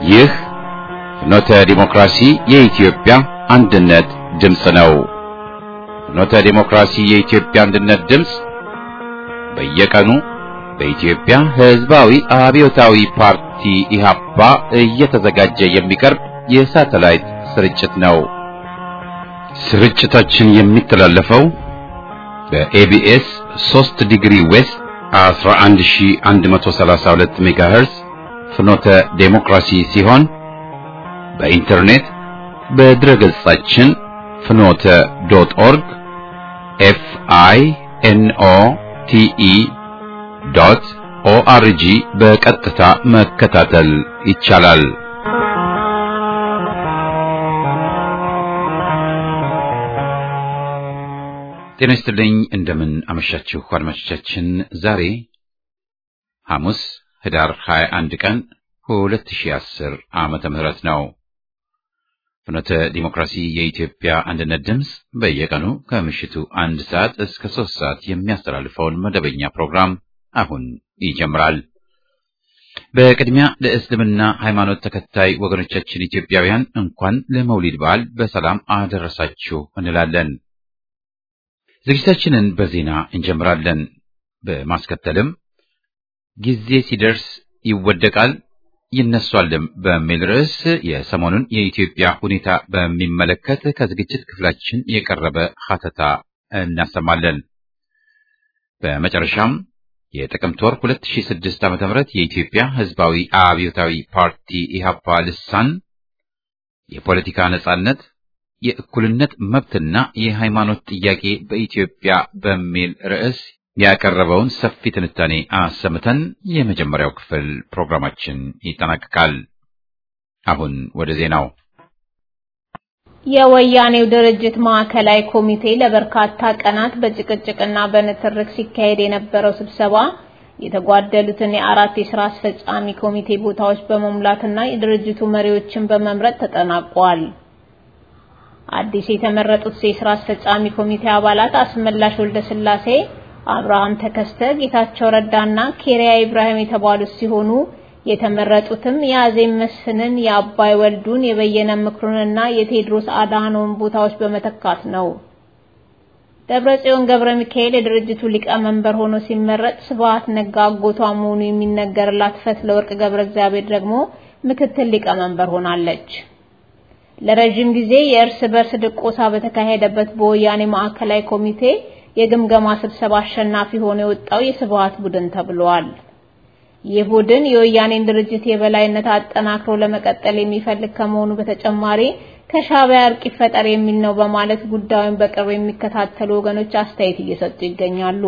ይህ ፍኖተ ዲሞክራሲ የኢትዮጵያ አንድነት ድምፅ ነው። ፍኖተ ዲሞክራሲ የኢትዮጵያ አንድነት ድምፅ በየቀኑ በኢትዮጵያ ሕዝባዊ አብዮታዊ ፓርቲ ኢህአፓ እየተዘጋጀ የሚቀርብ የሳተላይት ስርጭት ነው። ስርጭታችን የሚተላለፈው በኤቢኤስ 3 ዲግሪ ዌስት 11132 ሜጋሄርዝ ፍኖተ ዴሞክራሲ ሲሆን በኢንተርኔት በድረገጻችን fnote.org FINOTE.ORG በቀጥታ መከታተል ይቻላል። ጤና ይስጥልኝ፣ እንደምን አመሻችሁ አድማጮቻችን። ዛሬ ሐሙስ ህዳር 21 ቀን 2010 ዓመተ ምህረት ነው። ፍኖተ ዲሞክራሲ የኢትዮጵያ አንድነት ድምፅ በየቀኑ ከምሽቱ 1 ሰዓት እስከ 3 ሰዓት የሚያስተላልፈውን መደበኛ ፕሮግራም አሁን ይጀምራል። በቅድሚያ ለእስልምና ሃይማኖት ተከታይ ወገኖቻችን ኢትዮጵያውያን እንኳን ለመውሊድ በዓል በሰላም አደረሳችሁ እንላለን። ዝግጅታችንን በዜና እንጀምራለን። በማስከተልም ጊዜ ሲደርስ ይወደቃል ይነሳልም በሚል ርዕስ የሰሞኑን የኢትዮጵያ ሁኔታ በሚመለከት ከዝግጅት ክፍላችን የቀረበ ሐተታ እናሰማለን። በመጨረሻም የጥቅምት ወር 2006 ዓ.ም የኢትዮጵያ ሕዝባዊ አብዮታዊ ፓርቲ ኢህአፓ ልሳን የፖለቲካ ነጻነት የእኩልነት መብትና የሃይማኖት ጥያቄ በኢትዮጵያ በሚል ርዕስ ያቀረበውን ሰፊ ትንታኔ አሰምተን የመጀመሪያው ክፍል ፕሮግራማችን ይጠናቀቃል። አሁን ወደ ዜናው። የወያኔው ድርጅት ማዕከላዊ ኮሚቴ ለበርካታ ቀናት በጭቅጭቅና በንትርክ ሲካሄድ የነበረው ስብሰባ የተጓደሉትን የአራት የሥራ አስፈጻሚ ኮሚቴ ቦታዎች በመሙላትና የድርጅቱ መሪዎችን በመምረጥ ተጠናቋል። አዲስ የተመረጡት የሥራ አስፈጻሚ ኮሚቴ አባላት አስመላሽ ወልደስላሴ፣ አብርሃም ተከስተ፣ ጌታቸው ረዳና ኬሪያ ኢብራሂም የተባሉት ሲሆኑ የተመረጡትም የአዜም መስፍንን፣ የአባይ ወልዱን፣ የበየነ ምክሩንና የቴድሮስ አድሃኖምን ቦታዎች በመተካት ነው። ደብረጽዮን ገብረ ሚካኤል የድርጅቱ ሊቀመንበር ሆኖ ሲመረጥ፣ ስብሐት ነጋ አጎቷ መሆኑ የሚነገርላት ፈትለወርቅ ገብረ እግዚአብሔር ደግሞ ምክትል ሊቀመንበር ሆናለች። ለረጅም ጊዜ የእርስ በርስ ድቆሳ በተካሄደበት በወያኔ ማዕከላዊ ኮሚቴ የግምገማ ስብሰባ አሸናፊ ሆኖ የወጣው የስብሐት ቡድን ተብሏል። ይህ ቡድን የወያኔን ድርጅት የበላይነት አጠናክሮ ለመቀጠል የሚፈልግ ከመሆኑ በተጨማሪ ከሻዕቢያ እርቅ ይፈጠር የሚል ነው በማለት ጉዳዩን በቅርብ የሚከታተሉ ወገኖች አስተያየት እየሰጡ ይገኛሉ።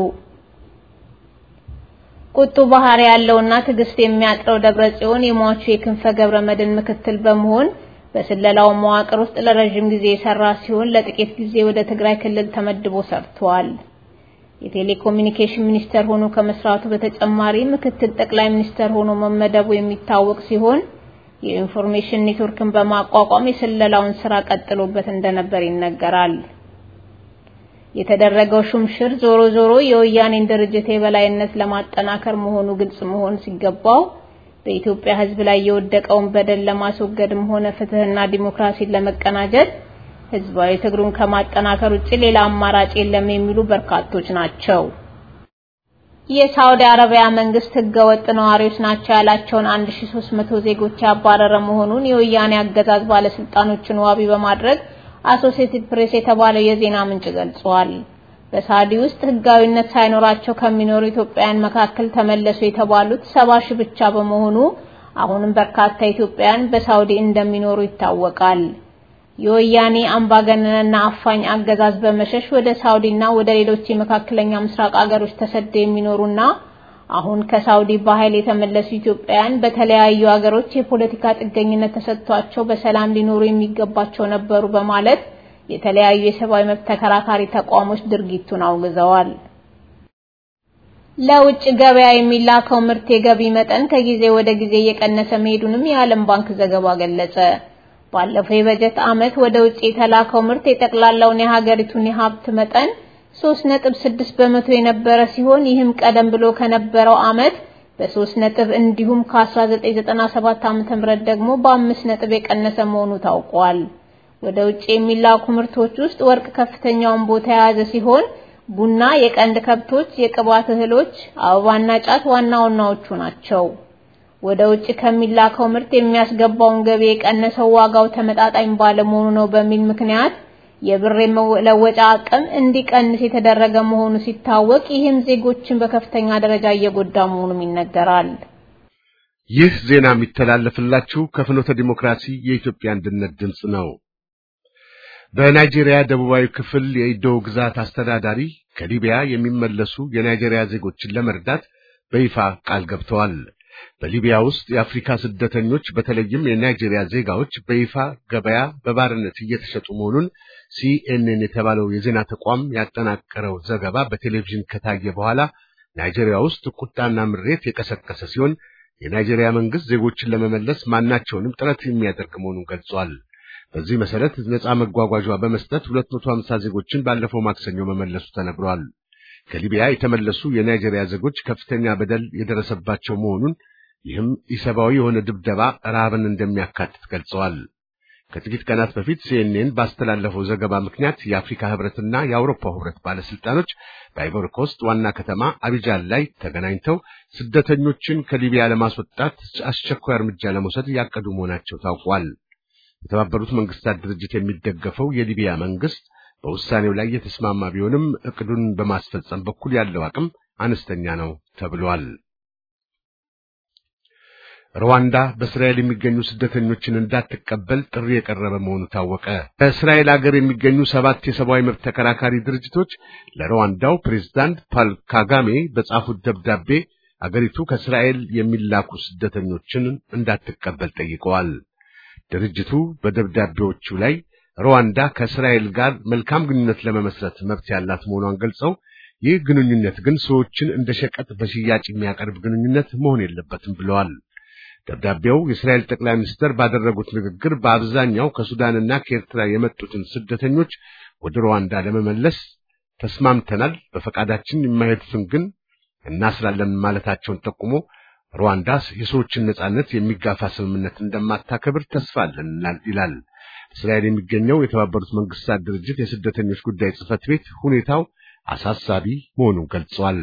ቁጡ ባህሪ ያለውና ትዕግስት የሚያጥረው ደብረጽዮን የሟቹ የክንፈ ገብረ መድኅን ምክትል በመሆን በስለላው መዋቅር ውስጥ ለረጅም ጊዜ የሰራ ሲሆን ለጥቂት ጊዜ ወደ ትግራይ ክልል ተመድቦ ሰርቷል። የቴሌኮሙኒኬሽን ሚኒስተር ሆኖ ከመስራቱ በተጨማሪ ምክትል ጠቅላይ ሚኒስተር ሆኖ መመደቡ የሚታወቅ ሲሆን የኢንፎርሜሽን ኔትወርክን በማቋቋም የስለላውን ስራ ቀጥሎበት እንደነበር ይነገራል። የተደረገው ሹምሽር ዞሮ ዞሮ የወያኔን ድርጅት የበላይነት ለማጠናከር መሆኑ ግልጽ መሆን ሲገባው በኢትዮጵያ ሕዝብ ላይ የወደቀውን በደል ለማስወገድም ሆነ ፍትህና ዲሞክራሲን ለመቀናጀት ሕዝባዊ ትግሉን ከማጠናከር ውጪ ሌላ አማራጭ የለም የሚሉ በርካቶች ናቸው። የሳውዲ አረቢያ መንግስት ህገወጥ ነዋሪዎች ናቸው ያላቸውን 1300 ዜጎች ያባረረ መሆኑን የወያኔ አገዛዝ ባለስልጣኖችን ዋቢ በማድረግ አሶሲኤትድ ፕሬስ የተባለው የዜና ምንጭ ገልጿል። በሳውዲ ውስጥ ህጋዊነት ሳይኖራቸው ከሚኖሩ ኢትዮጵያውያን መካከል ተመለሱ የተባሉት 70 ሺህ ብቻ በመሆኑ አሁንም በርካታ ኢትዮጵያውያን በሳውዲ እንደሚኖሩ ይታወቃል። የወያኔ አምባገነንና አፋኝ አገዛዝ በመሸሽ ወደ ሳውዲና ወደ ሌሎች የመካከለኛ ምስራቅ አገሮች ተሰደው የሚኖሩና አሁን ከሳውዲ በኃይል የተመለሱ ኢትዮጵያውያን በተለያዩ አገሮች የፖለቲካ ጥገኝነት ተሰጥቷቸው በሰላም ሊኖሩ የሚገባቸው ነበሩ በማለት የተለያዩ የሰብአዊ መብት ተከራካሪ ተቋሞች ድርጊቱን አውግዘዋል። ለውጭ ገበያ የሚላከው ምርት የገቢ መጠን ከጊዜ ወደ ጊዜ እየቀነሰ መሄዱንም የዓለም ባንክ ዘገባ ገለጸ። ባለፈው የበጀት ዓመት ወደ ውጭ የተላከው ምርት የጠቅላላውን የሀገሪቱን የሀብት መጠን 3.6% የነበረ ሲሆን ይህም ቀደም ብሎ ከነበረው ዓመት በ3 ነጥብ እንዲሁም ከ1997 ዓ.ም ደግሞ በ5 ነጥብ የቀነሰ መሆኑ ታውቋል። ወደ ውጭ የሚላኩ ምርቶች ውስጥ ወርቅ ከፍተኛውን ቦታ የያዘ ሲሆን ቡና፣ የቀንድ ከብቶች፣ የቅባት እህሎች፣ አበባና ጫት ዋናዎቹ ናቸው። ወደ ውጭ ከሚላከው ምርት የሚያስገባውን ገቢ የቀነሰው ዋጋው ተመጣጣኝ ባለመሆኑ ነው በሚል ምክንያት የብር መለወጫ አቅም እንዲቀንስ የተደረገ መሆኑ ሲታወቅ ይህም ዜጎችን በከፍተኛ ደረጃ እየጎዳ መሆኑም ይነገራል። ይህ ዜና የሚተላለፍላችሁ ከፍኖተ ዲሞክራሲ የኢትዮጵያ አንድነት ድምጽ ነው። በናይጄሪያ ደቡባዊ ክፍል የኢዶ ግዛት አስተዳዳሪ ከሊቢያ የሚመለሱ የናይጄሪያ ዜጎችን ለመርዳት በይፋ ቃል ገብተዋል። በሊቢያ ውስጥ የአፍሪካ ስደተኞች በተለይም የናይጄሪያ ዜጋዎች በይፋ ገበያ በባርነት እየተሸጡ መሆኑን ሲኤንኤን የተባለው የዜና ተቋም ያጠናቀረው ዘገባ በቴሌቪዥን ከታየ በኋላ ናይጄሪያ ውስጥ ቁጣና ምሬት የቀሰቀሰ ሲሆን የናይጄሪያ መንግስት ዜጎችን ለመመለስ ማናቸውንም ጥረት የሚያደርግ መሆኑን ገልጿል። በዚህ መሰረት ነፃ መጓጓዣ በመስጠት 250 ዜጎችን ባለፈው ማክሰኞ መመለሱ ተነግሯል። ከሊቢያ የተመለሱ የናይጄሪያ ዜጎች ከፍተኛ በደል የደረሰባቸው መሆኑን ይህም ኢሰብአዊ የሆነ ድብደባ፣ ረሃብን እንደሚያካትት ገልጸዋል። ከጥቂት ቀናት በፊት ሲኤንኤን ባስተላለፈው ዘገባ ምክንያት የአፍሪካ ህብረትና የአውሮፓ ህብረት ባለስልጣኖች በአይቮሪ ኮስት ዋና ከተማ አቢጃን ላይ ተገናኝተው ስደተኞችን ከሊቢያ ለማስወጣት አስቸኳይ እርምጃ ለመውሰድ ያቀዱ መሆናቸው ታውቋል። የተባበሩት መንግስታት ድርጅት የሚደገፈው የሊቢያ መንግስት በውሳኔው ላይ የተስማማ ቢሆንም እቅዱን በማስፈጸም በኩል ያለው አቅም አነስተኛ ነው ተብሏል። ሩዋንዳ በእስራኤል የሚገኙ ስደተኞችን እንዳትቀበል ጥሪ የቀረበ መሆኑ ታወቀ። በእስራኤል ሀገር የሚገኙ 7 የሰብአዊ መብት ተከራካሪ ድርጅቶች ለሩዋንዳው ፕሬዝዳንት ፖል ካጋሜ በጻፉት ደብዳቤ አገሪቱ ከእስራኤል የሚላኩ ስደተኞችን እንዳትቀበል ጠይቀዋል። ድርጅቱ በደብዳቤዎቹ ላይ ሩዋንዳ ከእስራኤል ጋር መልካም ግንኙነት ለመመስረት መብት ያላት መሆኗን ገልጸው ይህ ግንኙነት ግን ሰዎችን እንደ ሸቀጥ በሽያጭ የሚያቀርብ ግንኙነት መሆን የለበትም ብለዋል። ደብዳቤው የእስራኤል ጠቅላይ ሚኒስትር ባደረጉት ንግግር በአብዛኛው ከሱዳንና ከኤርትራ የመጡትን ስደተኞች ወደ ሩዋንዳ ለመመለስ ተስማምተናል፣ በፈቃዳችን የማይሄዱትን ግን እናስራለን ማለታቸውን ጠቁሞ ሩዋንዳ የሰዎችን ነጻነት የሚጋፋ ስምምነት እንደማታከብር ተስፋ አለን ይላል። እስራኤል የሚገኘው የተባበሩት መንግስታት ድርጅት የስደተኞች ጉዳይ ጽሕፈት ቤት ሁኔታው አሳሳቢ መሆኑን ገልጿል።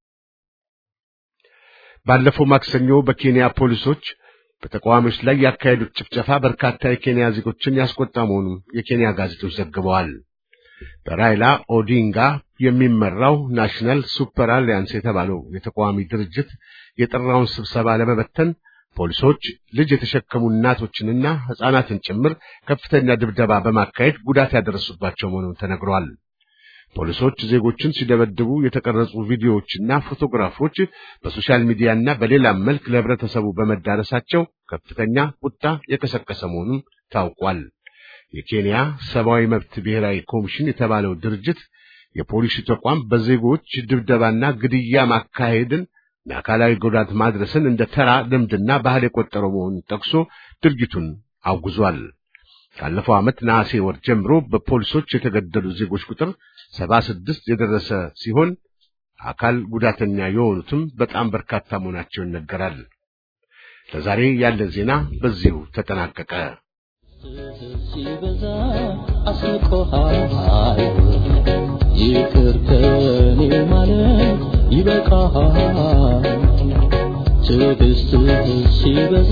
ባለፈው ማክሰኞ በኬንያ ፖሊሶች በተቃዋሚዎች ላይ ያካሄዱት ጭፍጨፋ በርካታ የኬንያ ዜጎችን ያስቆጣ መሆኑን የኬንያ ጋዜጦች ዘግበዋል። በራይላ ኦዲንጋ የሚመራው ናሽናል ሱፐር አሊያንስ የተባለው የተቃዋሚ ድርጅት የጠራውን ስብሰባ ለመበተን ፖሊሶች ልጅ የተሸከሙ እናቶችንና ሕፃናትን ጭምር ከፍተኛ ድብደባ በማካሄድ ጉዳት ያደረሱባቸው መሆኑን ተነግሯል። ፖሊሶች ዜጎችን ሲደበድቡ የተቀረጹ ቪዲዮዎችና ፎቶግራፎች በሶሻል ሚዲያና በሌላም መልክ ለህብረተሰቡ በመዳረሳቸው ከፍተኛ ቁጣ የቀሰቀሰ መሆኑን ታውቋል። የኬንያ ሰብአዊ መብት ብሔራዊ ኮሚሽን የተባለው ድርጅት የፖሊስ ተቋም በዜጎች ድብደባና ግድያ ማካሄድን ለአካላዊ ጉዳት ማድረስን እንደ ተራ ልምድና ባህል የቆጠረው መሆኑን ጠቅሶ ድርጊቱን አውግዟል። ካለፈው ዓመት ነሐሴ ወር ጀምሮ በፖሊሶች የተገደሉ ዜጎች ቁጥር 76 የደረሰ ሲሆን አካል ጉዳተኛ የሆኑትም በጣም በርካታ መሆናቸው ይነገራል። ለዛሬ ያለን ዜና በዚሁ ተጠናቀቀ። ሲበዛ አስቆሃይ ይቅር ከኔ ማለት ይበቃሃል። ትዕግስት ሲበዛ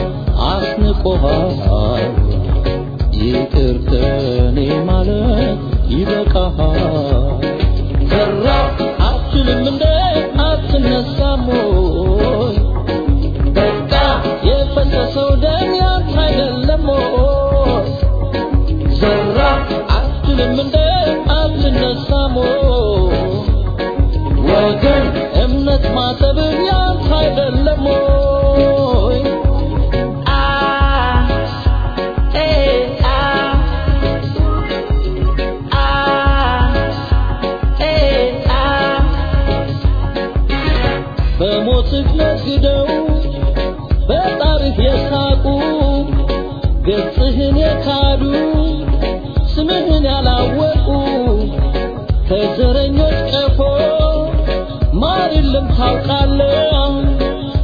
አስቆሃይ ይቅር ከኔ ማለት ይበቃሃል። ዘራ አትልም እንደ አትነሳም ወይ በቃ የፈሰሰው ደም ያንተ አይደለም ወይ ዘራ አትልም እንደ አትነሳም ወይ ወገን እምነት ማሰብ ያንተ አይደለም ወይ በሞትህ ነግደው በጣርህ የሳቁ ገጽህን የካዱ ስምህን ያላወቁ ከዘረኞች ቀፎ ማር የለም ታውቃለህ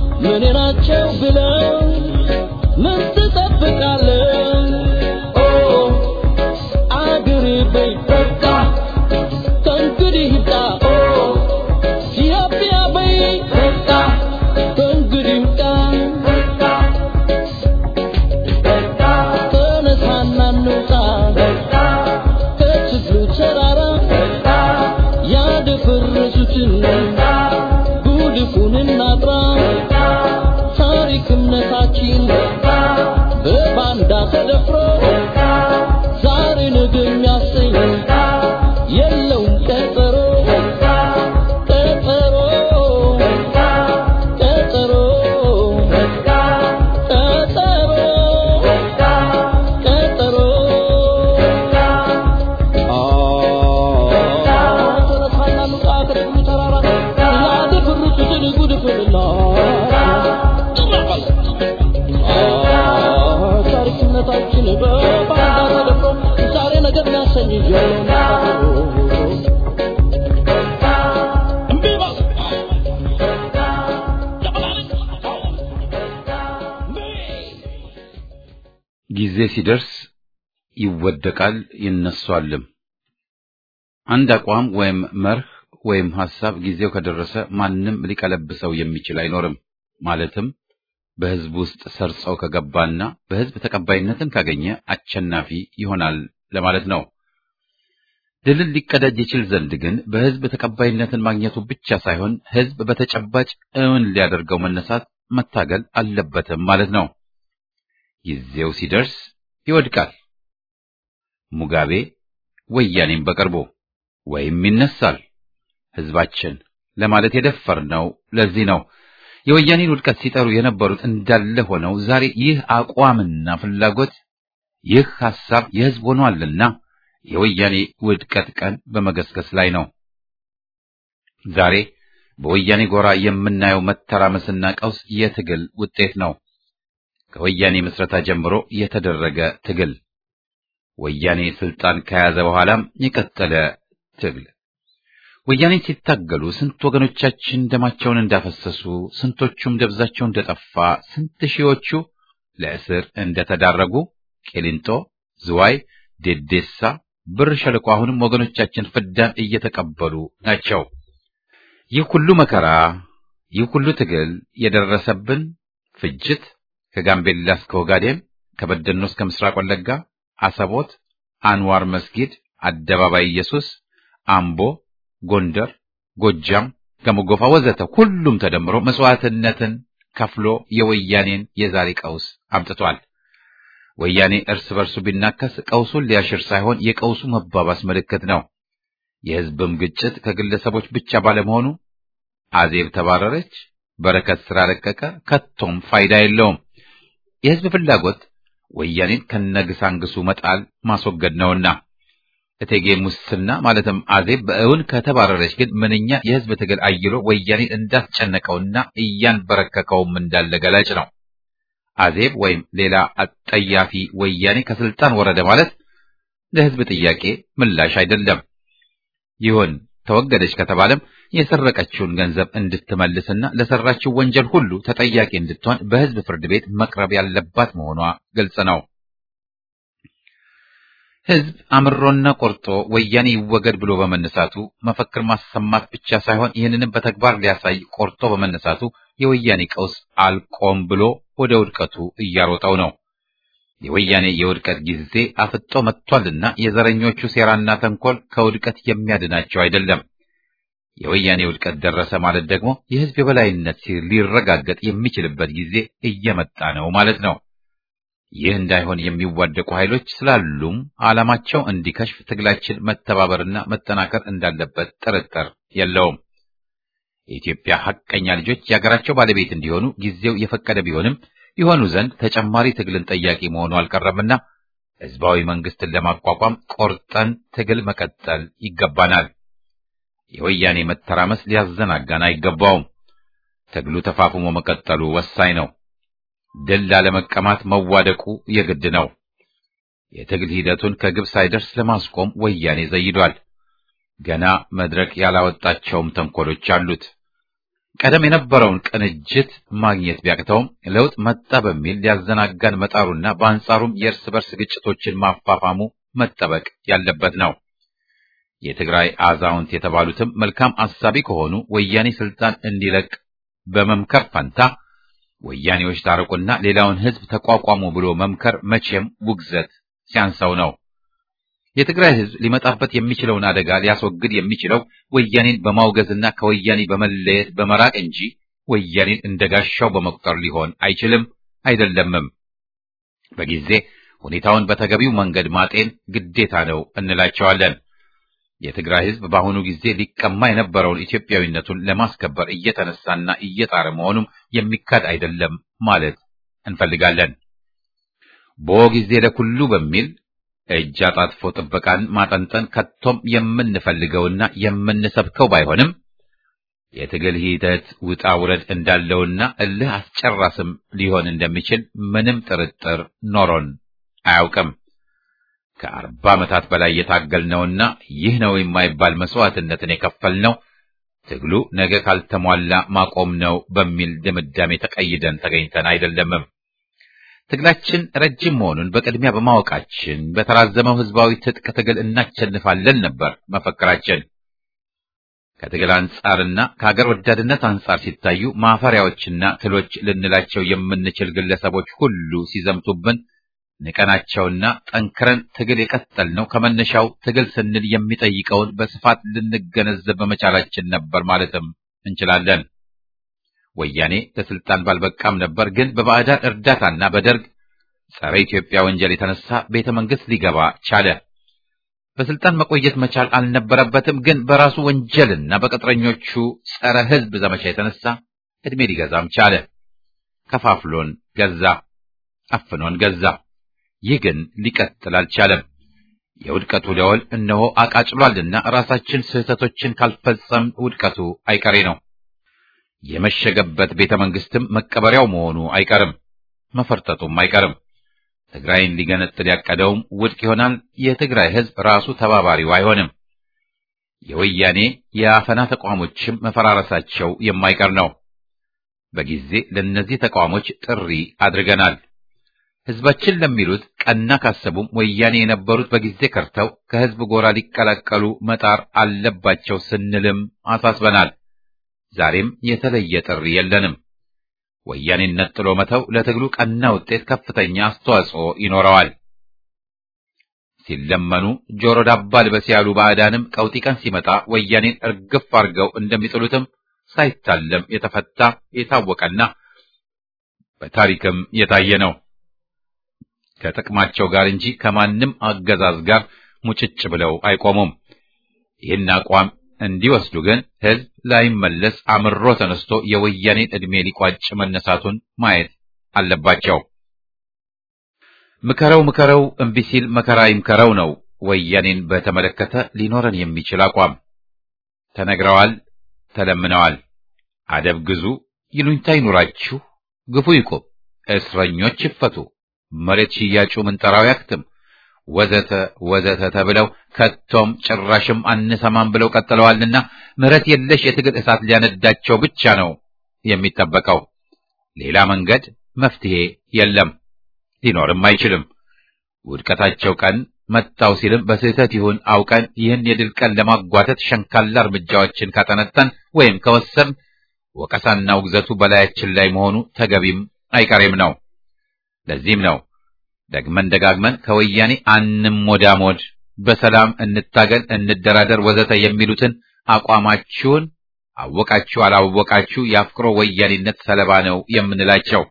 ታግለው ምን ትጠብቃለህ? ኦ አገሬ በይ በቃ ከእንግዲህ ይብቃ። ኦ ኢትዮጵያ በይ በቃ ከእንግዲህ ይብቃ። ተነሳና እንውጣ ከችግሩ ተራራ ያደፈረሱትን ጉድፉን እናጥራ። ታሪክ እምነታችን በባንዳ ተደፍሮ ዛሬ ነገ የሚያሰኝ የለውም ቀጠሮ ቀጠሮ ቀጠሮ ቀጠሮ ቀጠሮ ተነሳና እንውጣ ከችግሩ ተራራ ያደፈረሱትን ጉድፉን ታሪክነታችን በባንዳ ተደፍሮ ዛሬ ነገር የሚያሰኝ ጊዜ ሲደርስ ይወደቃል ይነሳልም። አንድ አቋም ወይም መርህ ወይም ሐሳብ ጊዜው ከደረሰ ማንም ሊቀለብሰው የሚችል አይኖርም። ማለትም በህዝብ ውስጥ ሰርጸው ከገባና በህዝብ ተቀባይነትን ካገኘ አሸናፊ ይሆናል ለማለት ነው። ድልን ሊቀዳጅ ይችል ዘንድ ግን በህዝብ ተቀባይነትን ማግኘቱ ብቻ ሳይሆን ህዝብ በተጨባጭ እውን ሊያደርገው መነሳት መታገል አለበትም ማለት ነው። ጊዜው ሲደርስ ይወድቃል። ሙጋቤ ወያኔም በቅርቡ ወይም ይነሳል ህዝባችን ለማለት የደፈርነው ለዚህ ነው። የወያኔን ውድቀት ሲጠሩ የነበሩት እንዳለ ሆነው ዛሬ ይህ አቋምና ፍላጎት ይህ ሐሳብ የህዝብ ሆኗልና የወያኔ ውድቀት ቀን በመገስገስ ላይ ነው። ዛሬ በወያኔ ጎራ የምናየው መተራመስና ቀውስ የትግል ውጤት ነው። ከወያኔ ምስረታ ጀምሮ የተደረገ ትግል፣ ወያኔ ስልጣን ከያዘ በኋላም የቀጠለ ትግል። ወያኔን ሲታገሉ ስንት ወገኖቻችን ደማቸውን እንዳፈሰሱ፣ ስንቶቹም ደብዛቸው እንደጠፋ፣ ስንት ሺዎቹ ለእስር እንደተዳረጉ፣ ቄሊንጦ፣ ዝዋይ፣ ዴዴሳ፣ ብር ሸለቆ አሁንም ወገኖቻችን ፍዳን እየተቀበሉ ናቸው። ይህ ሁሉ መከራ፣ ይህ ሁሉ ትግል የደረሰብን ፍጅት ከጋምቤላ እስከ ኦጋዴን፣ ከበደኖ እስከ ምስራቅ ወለጋ፣ አሰቦት፣ አንዋር መስጊድ፣ አደባባይ ኢየሱስ፣ አምቦ፣ ጎንደር፣ ጎጃም፣ ገሞጎፋ ወዘተ ሁሉም ተደምሮ መስዋዕትነትን ከፍሎ የወያኔን የዛሬ ቀውስ አምጥቷል። ወያኔ እርስ በርሱ ቢናከስ ቀውሱን ሊያሽር ሳይሆን የቀውሱ መባባስ ምልክት ነው። የህዝብም ግጭት ከግለሰቦች ብቻ ባለመሆኑ አዜብ ተባረረች፣ በረከት ስራ ለቀቀ ከቶም ፋይዳ የለውም። የህዝብ ፍላጎት ወያኔን ከነግሳንግሱ መጣል ማስወገድ ነውና እቴጌ ሙስና ማለትም አዜብ በእውን ከተባረረች ግን ምንኛ የህዝብ ትግል አይሎ ወያኔን እንዳስጨነቀውና እያንበረከከውም እንዳለ ገላጭ ነው። አዜብ ወይም ሌላ አጠያፊ ወያኔ ከስልጣን ወረደ ማለት ለህዝብ ጥያቄ ምላሽ አይደለም። ይሁን ተወገደች ከተባለም የሰረቀችውን ገንዘብ እንድትመልስና ለሰራችው ወንጀል ሁሉ ተጠያቂ እንድትሆን በህዝብ ፍርድ ቤት መቅረብ ያለባት መሆኗ ግልጽ ነው። ህዝብ አምሮና ቆርጦ ወያኔ ይወገድ ብሎ በመነሳቱ መፈክር ማሰማት ብቻ ሳይሆን ይህንንም በተግባር ሊያሳይ ቆርጦ በመነሳቱ የወያኔ ቀውስ አልቆም ብሎ ወደ ውድቀቱ እያሮጠው ነው። የወያኔ የውድቀት ጊዜ አፍጦ መጥቷልና የዘረኞቹ ሴራና ተንኮል ከውድቀት የሚያድናቸው አይደለም። የወያኔ ውድቀት ደረሰ ማለት ደግሞ የህዝብ የበላይነት ሊረጋገጥ የሚችልበት ጊዜ እየመጣ ነው ማለት ነው። ይህ እንዳይሆን የሚዋደቁ ኃይሎች ስላሉም ዓላማቸው እንዲከሽፍ ትግላችን መተባበርና መጠናከር እንዳለበት ጥርጥር የለውም። የኢትዮጵያ ሐቀኛ ልጆች የሀገራቸው ባለቤት እንዲሆኑ ጊዜው የፈቀደ ቢሆንም ይሆኑ ዘንድ ተጨማሪ ትግልን ጠያቂ መሆኑ አልቀረምና ህዝባዊ መንግስትን ለማቋቋም ቆርጠን ትግል መቀጠል ይገባናል። የወያኔ መተራመስ ሊያዘናጋን አይገባውም። ትግሉ ተፋፍሞ መቀጠሉ ወሳኝ ነው። ድል ላለመቀማት መዋደቁ የግድ ነው። የትግል ሂደቱን ከግብ ሳይደርስ ለማስቆም ወያኔ ዘይዷል። ገና መድረክ ያላወጣቸውም ተንኮሎች አሉት። ቀደም የነበረውን ቅንጅት ማግኘት ቢያቅተውም ለውጥ መጣ በሚል ሊያዘናጋን መጣሩና በአንጻሩም የእርስ በርስ ግጭቶችን ማፋፋሙ መጠበቅ ያለበት ነው። የትግራይ አዛውንት የተባሉትም መልካም አሳቢ ከሆኑ ወያኔ ስልጣን እንዲለቅ በመምከር ፈንታ ወያኔዎች ታረቁና ሌላውን ህዝብ ተቋቋሙ ብሎ መምከር መቼም ውግዘት ሲያንሰው ነው። የትግራይ ህዝብ ሊመጣበት የሚችለውን አደጋ ሊያስወግድ የሚችለው ወያኔን በማውገዝና ከወያኔ በመለየት በመራቅ እንጂ ወያኔን እንደጋሻው በመቁጠር ሊሆን አይችልም አይደለምም። በጊዜ ሁኔታውን በተገቢው መንገድ ማጤን ግዴታ ነው እንላቸዋለን። የትግራይ ህዝብ በአሁኑ ጊዜ ሊቀማ የነበረውን ኢትዮጵያዊነቱን ለማስከበር እየተነሳና እየጣረ መሆኑም የሚካድ አይደለም ማለት እንፈልጋለን። በጊዜ ለኩሉ በሚል እጅ አጣጥፎ ጥበቃን ማጠንጠን ከቶም የምንፈልገውና የምንሰብከው ባይሆንም የትግል ሂደት ውጣ ውረድ እንዳለውና እልህ አስጨራስም ሊሆን እንደሚችል ምንም ጥርጥር ኖሮን አያውቅም። ከ40 ዓመታት በላይ የታገልነውና ይህ ነው የማይባል መስዋዕትነትን የከፈልነው ትግሉ ነገ ካልተሟላ ማቆም ነው በሚል ድምዳሜ ተቀይደን ተገኝተን አይደለምም። ትግላችን ረጅም መሆኑን በቅድሚያ በማወቃችን በተራዘመው ህዝባዊ ትጥቅ ትግል እናሸንፋለን ነበር መፈክራችን። ከትግል አንጻርና ከሀገር ወዳድነት አንጻር ሲታዩ ማፈሪያዎችና ትሎች ልንላቸው የምንችል ግለሰቦች ሁሉ ሲዘምቱብን ንቀናቸውና ጠንክረን ትግል የቀጠልነው ከመነሻው ትግል ስንል የሚጠይቀውን በስፋት ልንገነዘብ በመቻላችን ነበር ማለትም እንችላለን። ወያኔ ለስልጣን ባልበቃም ነበር፣ ግን በባዕዳን እርዳታና በደርግ ጸረ ኢትዮጵያ ወንጀል የተነሳ ቤተ መንግስት ሊገባ ቻለ። በስልጣን መቆየት መቻል አልነበረበትም፣ ግን በራሱ ወንጀልና በቅጥረኞቹ ጸረ ህዝብ ዘመቻ የተነሳ እድሜ ሊገዛም ቻለ። ከፋፍሎን ገዛ፣ አፍኖን ገዛ። ይህ ግን ሊቀጥል አልቻለም። የውድቀቱ ደወል እነሆ አቃጭሏልና ራሳችን ስህተቶችን ካልፈጸም ውድቀቱ አይቀሬ ነው። የመሸገበት ቤተ መንግስትም መቀበሪያው መሆኑ አይቀርም፣ መፈርጠጡም አይቀርም። ትግራይን ሊገነጥል ያቀደውም ውድቅ ይሆናል። የትግራይ ህዝብ ራሱ ተባባሪው አይሆንም። የወያኔ የአፈና ተቋሞችም መፈራረሳቸው የማይቀር ነው። በጊዜ ለእነዚህ ተቋሞች ጥሪ አድርገናል። ህዝባችን ለሚሉት ቀና ካሰቡም ወያኔ የነበሩት በጊዜ ከርተው ከህዝብ ጎራ ሊቀላቀሉ መጣር አለባቸው ስንልም አሳስበናል። ዛሬም የተለየ ጥሪ የለንም። ወያኔን ነጥሎ መተው ለትግሉ ቀና ውጤት ከፍተኛ አስተዋጽኦ ይኖረዋል። ሲለመኑ ጆሮ ዳባ ልበስ ያሉ ባዕዳንም ቀውጢ ቀን ሲመጣ ወያኔን እርግፍ አድርገው እንደሚጥሉትም ሳይታለም የተፈታ የታወቀና በታሪክም የታየ ነው። ከጥቅማቸው ጋር እንጂ ከማንም አገዛዝ ጋር ሙጭጭ ብለው አይቆሙም። ይህን አቋም እንዲወስዱ ግን ህዝብ ላይመለስ አምሮ ተነስቶ የወያኔን ዕድሜ ሊቋጭ መነሳቱን ማየት አለባቸው። ምከረው እምቢ ሲል መከራ ይምከረው ነው ወያኔን በተመለከተ ሊኖረን የሚችል አቋም። ተነግረዋል፣ ተለምነዋል። አደብ ግዙ፣ ይሉኝታ ይኑራችሁ፣ ግፉ ይቁም፣ እስረኞች ይፈቱ፣ መሬት ሽያጩ ምንጠራው ያክትም ወዘተ ወዘተ ተብለው ከቶም ጭራሽም አንሰማም ብለው ቀጥለዋልና ምሕረት የለሽ የትግል እሳት ሊያነዳቸው ብቻ ነው የሚጠበቀው። ሌላ መንገድ መፍትሄ የለም፣ ሊኖርም አይችልም። ውድቀታቸው ቀን መጣው ሲልም በስህተት ይሁን አውቀን ይህን የድል ቀን ለማጓተት ሸንካላ እርምጃዎችን ካጠነጠን ወይም ከወሰን ወቀሳና ውግዘቱ በላያችን ላይ መሆኑ ተገቢም አይቀሬም ነው። ለዚህም ነው ደግመን ደጋግመን ከወያኔ አንሞዳሞድ፣ በሰላም እንታገል፣ እንደራደር ወዘተ የሚሉትን አቋማችሁን አወቃችሁ አላወቃችሁ የአፍቅሮ ወያኔነት ሰለባ ነው የምንላቸው።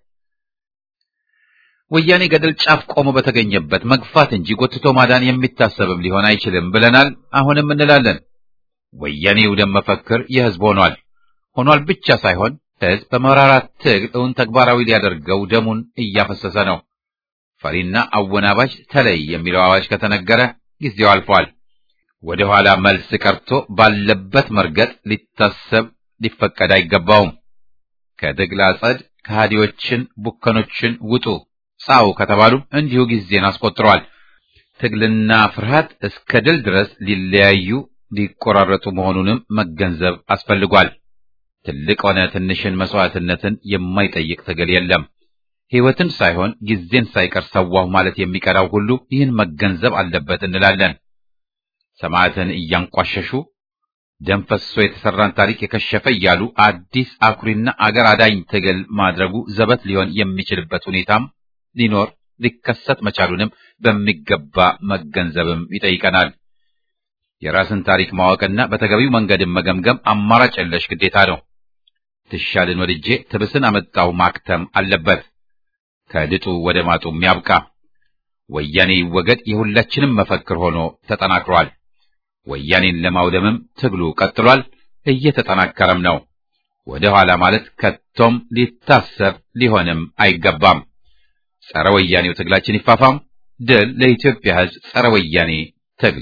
ወያኔ ገደል ጫፍ ቆሞ በተገኘበት መግፋት እንጂ ጎትቶ ማዳን የሚታሰብም ሊሆን አይችልም ብለናል። አሁንም እንላለን። ወያኔ ውደም መፈክር የህዝብ ሆኗል ብቻ ሳይሆን ህዝብ በመራራት ትግል እውን ተግባራዊ ሊያደርገው ደሙን እያፈሰሰ ነው። ፈሪና አወናባጅ ተለይ የሚለው አዋጅ ከተነገረ ጊዜው አልፏል። ወደ ኋላ መልስ ቀርቶ ባለበት መርገጥ ሊታሰብ ሊፈቀድ አይገባውም። ከትግል አጸድ ከሃዲዎችን ቡከኖችን ውጡ ጻው ከተባሉ እንዲሁ ጊዜን አስቆጥሯል። ትግልና ፍርሃት እስከ ድል ድረስ ሊለያዩ ሊቆራረጡ መሆኑንም መገንዘብ አስፈልጓል። ትልቅ ሆነ ትንሽን መስዋዕትነትን የማይጠይቅ ትግል የለም። ሕይወትን ሳይሆን ጊዜን ሳይቀር ሰዋሁ ማለት የሚቀራው ሁሉ ይህን መገንዘብ አለበት እንላለን። ሰማዕትን እያንቋሸሹ ደም ፈሶ የተሰራን ታሪክ የከሸፈ እያሉ አዲስ አኩሪና አገር አዳኝ ትግል ማድረጉ ዘበት ሊሆን የሚችልበት ሁኔታም ሊኖር ሊከሰት መቻሉንም በሚገባ መገንዘብም ይጠይቀናል። የራስን ታሪክ ማወቅና በተገቢው መንገድን መገምገም አማራጭ የለሽ ግዴታ ነው። ትሻልን ወድጄ ትብስን አመጣው ማክተም አለበት። ከድጡ ወደ ማጡም ያብቃ። ወያኔ ይወገድ የሁላችንም መፈክር ሆኖ ተጠናክሯል። ወያኔን ለማውደምም ትግሉ ቀጥሏል፣ እየተጠናከረም ነው። ወደ ኋላ ማለት ከቶም ሊታሰብ ሊሆንም አይገባም። ጸረ ወያኔው ትግላችን ይፋፋም። ድል ለኢትዮጵያ ሕዝብ ጸረ ወያኔ ትግል።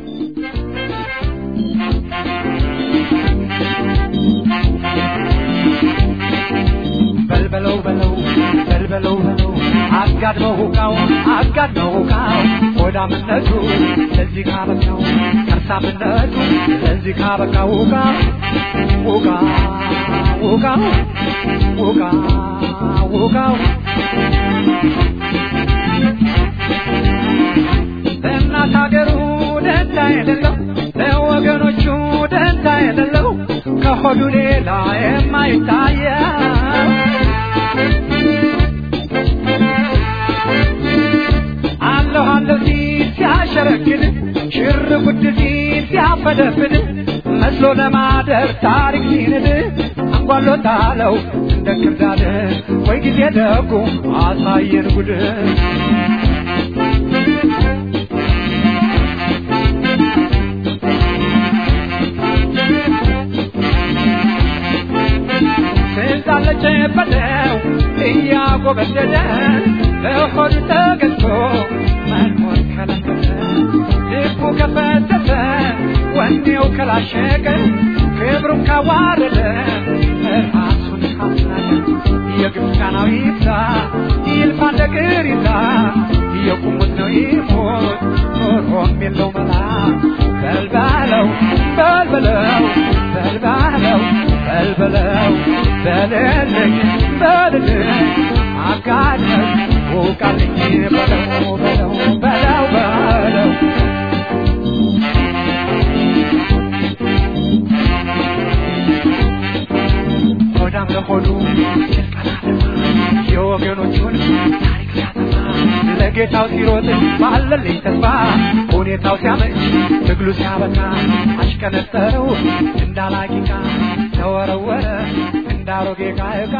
በልበለው በለው በልበለው በለው አጋድመው ሁቃው ሆዳምነቱ ለዚህ ካበቃው ከርሳምነቱ ለዚህ ካበቃው ሁቃው ለእናት ሀገሩ ደንታ የሌለው ለወገኖቹ ደንታ የሌለው ከሆዱ ሌላ የማይታየው አለሁ ሲል ሲያሸረግድ ሽር ጉድ ሲል ሲያፈደፍድ መስሎ ለማደር ታሪክ ሲንድ አንጓሎታለው እንደ ክርዳድ ወይ ጊዜ ደጉ አሳየን ጉድ ስልጣለች በለው እያጎበደደ ለሆድ ተገዝቶ መኖር ከለከለ ልቡ ከፈተተ ወኔው ከላሸቀ ክብሩን ካዋረደ ራሱን ካስናቀ የግብፃናው ይብዛ ይልፋ ነገር ይዛ የቁሙት ነው ይሞት ኖሮም የለው መላ በልበለው በልበለው በልበለው በልበለው በልልኝ በልልኝ አጋድመው ውቃልኝ በለው በለው በለው በለው ሆዳም ለሆዱ የወገኖቹን ታሪክ ሲያጠፋ ለጌታው ሲሮጥ ባለልኝ ተስፋ ሁኔታው ሲያመች ትግሉ ሲያበቃ አሽከነጠረው እንዳላቂቃ ተወረወረ እንዳሮጌ ዕቃ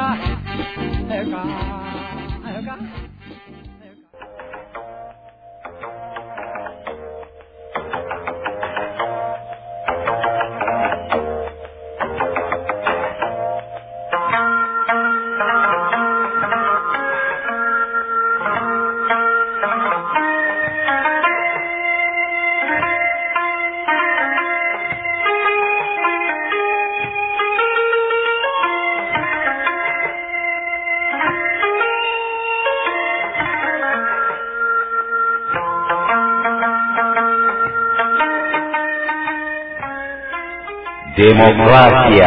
ዴሞክራሲያ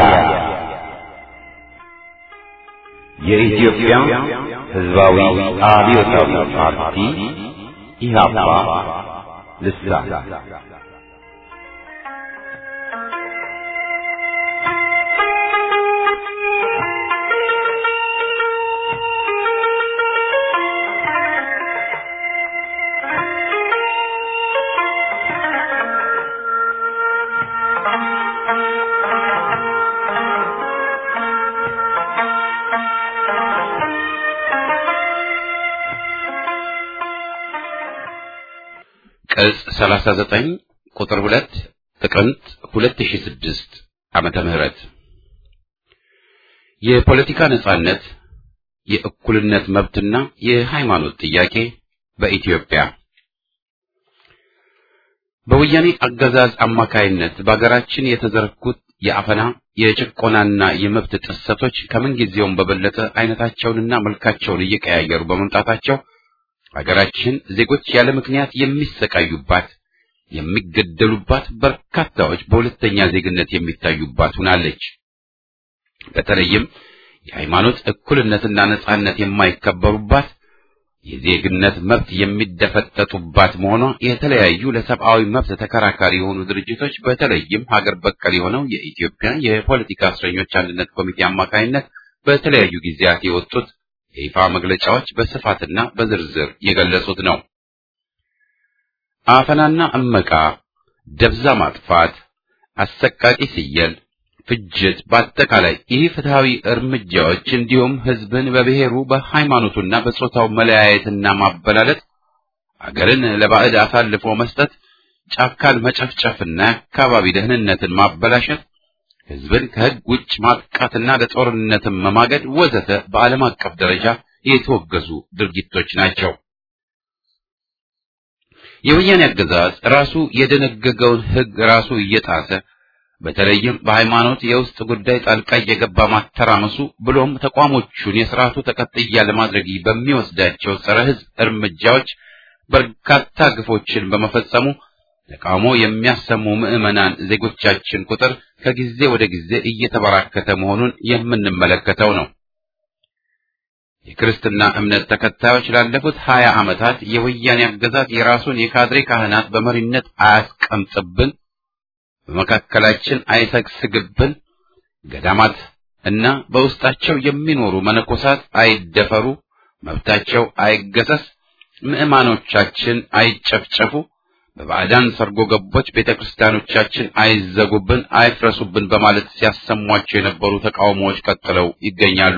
የኢትዮጵያ ሕዝባዊ አብዮታዊ ፓርቲ ኢህአፓ ልሳን ቅጽ 39 ቁጥር 2 ጥቅምት 2006 ዓመተ ምህረት የፖለቲካ ነጻነት የእኩልነት መብትና የሃይማኖት ጥያቄ በኢትዮጵያ በወያኔ አገዛዝ አማካይነት በአገራችን የተዘረጉት የአፈና የጭቆናና የመብት ጥሰቶች ከምንጊዜውም በበለጠ አይነታቸውንና መልካቸውን እየቀያየሩ በመምጣታቸው አገራችን ዜጎች ያለ ምክንያት የሚሰቃዩባት የሚገደሉባት በርካታዎች በሁለተኛ ዜግነት የሚታዩባት ሆናለች። በተለይም የሃይማኖት እኩልነትና ነጻነት የማይከበሩባት የዜግነት መብት የሚደፈጠጡባት መሆኗ የተለያዩ ለሰብአዊ መብት ተከራካሪ የሆኑ ድርጅቶች በተለይም ሀገር በቀል የሆነው የኢትዮጵያ የፖለቲካ እስረኞች አንድነት ኮሚቴ አማካይነት በተለያዩ ጊዜያት የወጡት የይፋ መግለጫዎች በስፋትና በዝርዝር የገለጹት ነው። አፈናና እመቃ፣ ደብዛ ማጥፋት፣ አሰቃቂ ስየል፣ ፍጅት፣ በአጠቃላይ ይህ ፍትሃዊ እርምጃዎች እንዲሁም ህዝብን በብሔሩ በሃይማኖቱና በጾታው መለያየትና ማበላለጥ፣ አገርን ለባዕድ አሳልፎ መስጠት፣ ጫካን መጨፍጨፍና የአካባቢ ደህንነትን ማበላሸት፣ ህዝብን ከህግ ውጭ ማጥቃትና ለጦርነትም መማገድ ወዘተ በዓለም አቀፍ ደረጃ የተወገዙ ድርጊቶች ናቸው። የወያኔ አገዛዝ ራሱ የደነገገውን ህግ ራሱ እየጣሰ በተለይም በሃይማኖት የውስጥ ጉዳይ ጣልቃ እየገባ ማተራመሱ ብሎም ተቋሞቹን የሥርዓቱ ተቀጥያ ለማድረግ በሚወስዳቸው ጸረ ህዝብ እርምጃዎች በርካታ ግፎችን በመፈጸሙ ተቃውሞ የሚያሰሙ ምዕመናን ዜጎቻችን ቁጥር ከጊዜ ወደ ጊዜ እየተበራከተ መሆኑን የምንመለከተው ነው። የክርስትና እምነት ተከታዮች ላለፉት 20 ዓመታት የወያኔ አገዛዝ የራሱን የካድሬ ካህናት በመሪነት አያስቀምጥብን፣ በመካከላችን አይሰግስግብን፣ ገዳማት እና በውስጣቸው የሚኖሩ መነኮሳት አይደፈሩ፣ መብታቸው አይገሰስ፣ ምዕማኖቻችን አይጨፍጨፉ፣ በባዕዳን ሰርጎ ገቦች ቤተክርስቲያኖቻችን አይዘጉብን፣ አይፍረሱብን በማለት ሲያሰሟቸው የነበሩ ተቃውሞዎች ቀጥለው ይገኛሉ።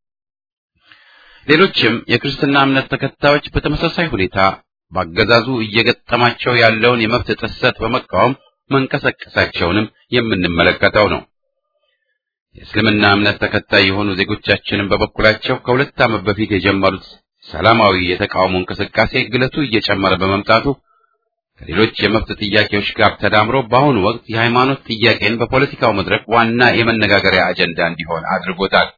ሌሎችም የክርስትና እምነት ተከታዮች በተመሳሳይ ሁኔታ በአገዛዙ እየገጠማቸው ያለውን የመብት ጥሰት በመቃወም መንቀሳቀሳቸውንም የምንመለከተው ነው። የእስልምና እምነት ተከታይ የሆኑ ዜጎቻችንን በበኩላቸው ከ2 ዓመት በፊት የጀመሩት ሰላማዊ የተቃውሞ እንቅስቃሴ ግለቱ እየጨመረ በመምጣቱ ከሌሎች የመብት ጥያቄዎች ጋር ተዳምሮ በአሁኑ ወቅት የሃይማኖት ጥያቄን በፖለቲካው መድረክ ዋና የመነጋገሪያ አጀንዳ እንዲሆን አድርጎታል።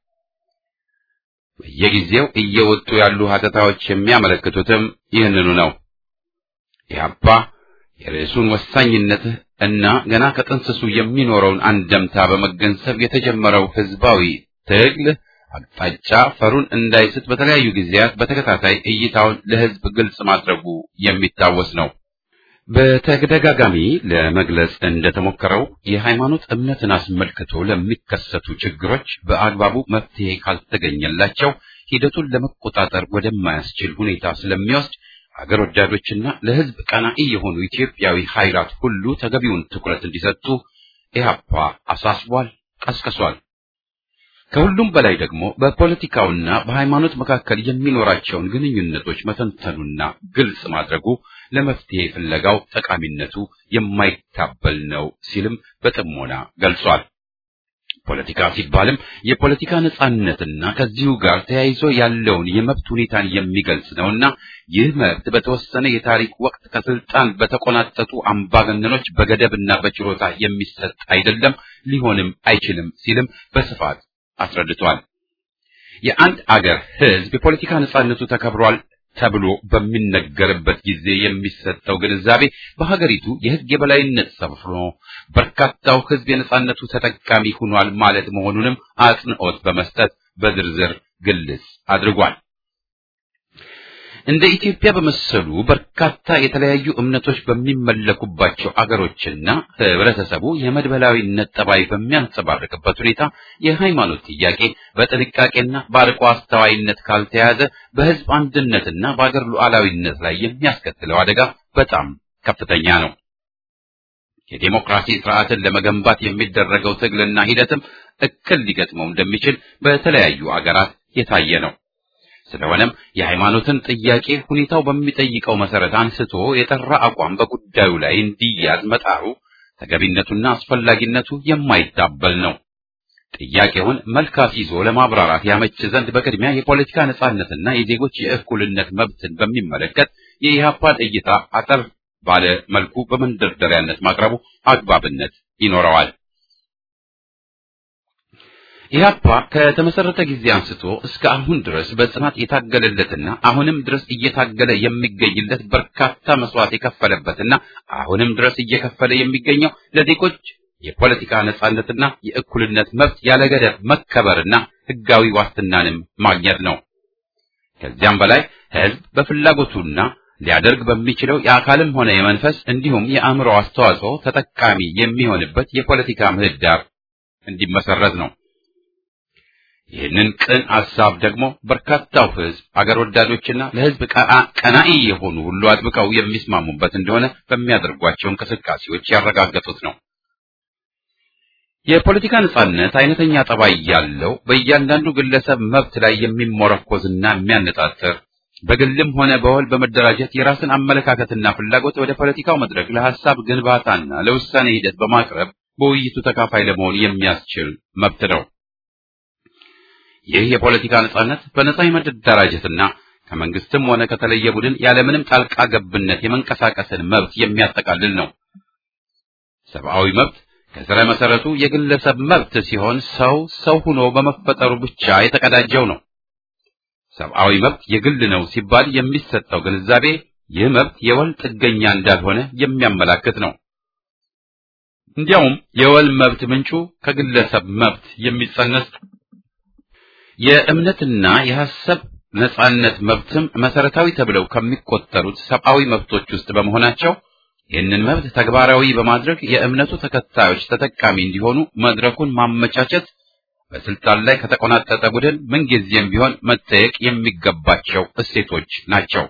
በየጊዜው እየወጡ ያሉ ሀተታዎች የሚያመለክቱትም ይህንኑ ነው። ኢህአፓ የርዕሱን ወሳኝነት እና ገና ከጥንስሱ የሚኖረውን አንደምታ በመገንዘብ የተጀመረው ህዝባዊ ትግል አቅጣጫ ፈሩን እንዳይስት በተለያዩ ጊዜያት በተከታታይ እይታውን ለህዝብ ግልጽ ማድረጉ የሚታወስ ነው። በተደጋጋሚ ለመግለጽ እንደተሞከረው የሃይማኖት እምነትን አስመልክቶ ለሚከሰቱ ችግሮች በአግባቡ መፍትሄ ካልተገኘላቸው ሂደቱን ለመቆጣጠር ወደማያስችል ሁኔታ ስለሚወስድ አገር ወዳዶችና ለህዝብ ቀናኢ የሆኑ ኢትዮጵያዊ ኃይላት ሁሉ ተገቢውን ትኩረት እንዲሰጡ ኢህአፓ አሳስቧል፣ ቀስቅሷል። ከሁሉም በላይ ደግሞ በፖለቲካውና በሃይማኖት መካከል የሚኖራቸውን ግንኙነቶች መተንተኑና ግልጽ ማድረጉ ለመፍትሄ ፍለጋው ጠቃሚነቱ የማይታበል ነው ሲልም በጥሞና ገልጿል። ፖለቲካ ሲባልም የፖለቲካ ነጻነትና ከዚሁ ጋር ተያይዞ ያለውን የመብት ሁኔታን የሚገልጽ ነውና ይህ መብት በተወሰነ የታሪክ ወቅት ከስልጣን በተቆናጠጡ አምባገነኖች በገደብና በችሮታ የሚሰጥ አይደለም፣ ሊሆንም አይችልም ሲልም በስፋት አስረድቷል። የአንድ አገር ህዝብ የፖለቲካ ነጻነቱ ተከብሯል ተብሎ በሚነገርበት ጊዜ የሚሰጠው ግንዛቤ በሀገሪቱ የህግ የበላይነት ሰፍኖ በርካታው ህዝብ የነጻነቱ ተጠቃሚ ሆኗል ማለት መሆኑንም አጽንዖት በመስጠት በዝርዝር ግልጽ አድርጓል። እንደ ኢትዮጵያ በመሰሉ በርካታ የተለያዩ እምነቶች በሚመለኩባቸው አገሮችና ህብረተሰቡ የመድበላዊነት ጠባይ በሚያንጸባርቅበት ሁኔታ የሃይማኖት ጥያቄ በጥንቃቄና በአርቆ አስተዋይነት ካልተያዘ በህዝብ አንድነትና በአገር ሉዓላዊነት ላይ የሚያስከትለው አደጋ በጣም ከፍተኛ ነው። የዴሞክራሲ ስርዓትን ለመገንባት የሚደረገው ትግልና ሂደትም እክል ሊገጥመው እንደሚችል በተለያዩ አገራት የታየ ነው። ስለሆነም የሃይማኖትን ጥያቄ ሁኔታው በሚጠይቀው መሰረት አንስቶ የጠራ አቋም በጉዳዩ ላይ እንዲያዝ መጣሩ ተገቢነቱና አስፈላጊነቱ የማይታበል ነው። ጥያቄውን መልካስ ይዞ ለማብራራት ያመች ዘንድ በቅድሚያ የፖለቲካ ነጻነትና የዜጎች የእኩልነት መብትን በሚመለከት የኢህአፓን እይታ አጠር ባለ መልኩ በመንደርደሪያነት ማቅረቡ አግባብነት ይኖረዋል። ኢህአፓ ከተመሰረተ ጊዜ አንስቶ እስከ አሁን ድረስ በጽናት የታገለለትና አሁንም ድረስ እየታገለ የሚገኝለት በርካታ መስዋዕት የከፈለበትና አሁንም ድረስ እየከፈለ የሚገኘው ለዜጎች የፖለቲካ ነጻነትና የእኩልነት መብት ያለ ገደብ መከበርና ሕጋዊ ዋስትናንም ማግኘት ነው። ከዚያም በላይ ሕዝብ በፍላጎቱና ሊያደርግ በሚችለው የአካልም ሆነ የመንፈስ እንዲሁም የአእምሮ አስተዋጽኦ ተጠቃሚ የሚሆንበት የፖለቲካ ምህዳር እንዲመሰረት ነው። ይህንን ቅን ሐሳብ ደግሞ በርካታው ሕዝብ አገር ወዳዶችና ለሕዝብ ቀናኢ የሆኑ ሁሉ አጥብቀው የሚስማሙበት እንደሆነ በሚያደርጓቸው እንቅስቃሴዎች ያረጋገጡት ነው። የፖለቲካ ነጻነት አይነተኛ ጠባይ ያለው በእያንዳንዱ ግለሰብ መብት ላይ የሚሞረኮዝና የሚያነጣጥር በግልም ሆነ በወል በመደራጀት የራስን አመለካከትና ፍላጎት ወደ ፖለቲካው መድረክ ለሐሳብ ግንባታና ለውሳኔ ሂደት በማቅረብ በውይይቱ ተካፋይ ለመሆን የሚያስችል መብት ነው። ይህ የፖለቲካ ነጻነት በነጻ የመደራጀትና ከመንግስትም ሆነ ከተለየ ቡድን ያለምንም ጣልቃ ገብነት የመንቀሳቀስን መብት የሚያጠቃልል ነው። ሰብአዊ መብት ከስረ መሰረቱ የግለሰብ መብት ሲሆን ሰው ሆኖ በመፈጠሩ ብቻ የተቀዳጀው ነው። ሰብአዊ መብት የግል ነው ሲባል የሚሰጠው ግንዛቤ ይህ መብት የወል ጥገኛ እንዳልሆነ የሚያመላክት ነው። እንዲያውም የወል መብት ምንጩ ከግለሰብ መብት የሚጸነስ የእምነትና የሐሳብ ነጻነት መብትም መሰረታዊ ተብለው ከሚቆጠሩት ሰብአዊ መብቶች ውስጥ በመሆናቸው ይህንን መብት ተግባራዊ በማድረግ የእምነቱ ተከታዮች ተጠቃሚ እንዲሆኑ መድረኩን ማመቻቸት በስልጣን ላይ ከተቆናጠጠ ቡድን ምንጊዜም ቢሆን መጠየቅ የሚገባቸው እሴቶች ናቸው።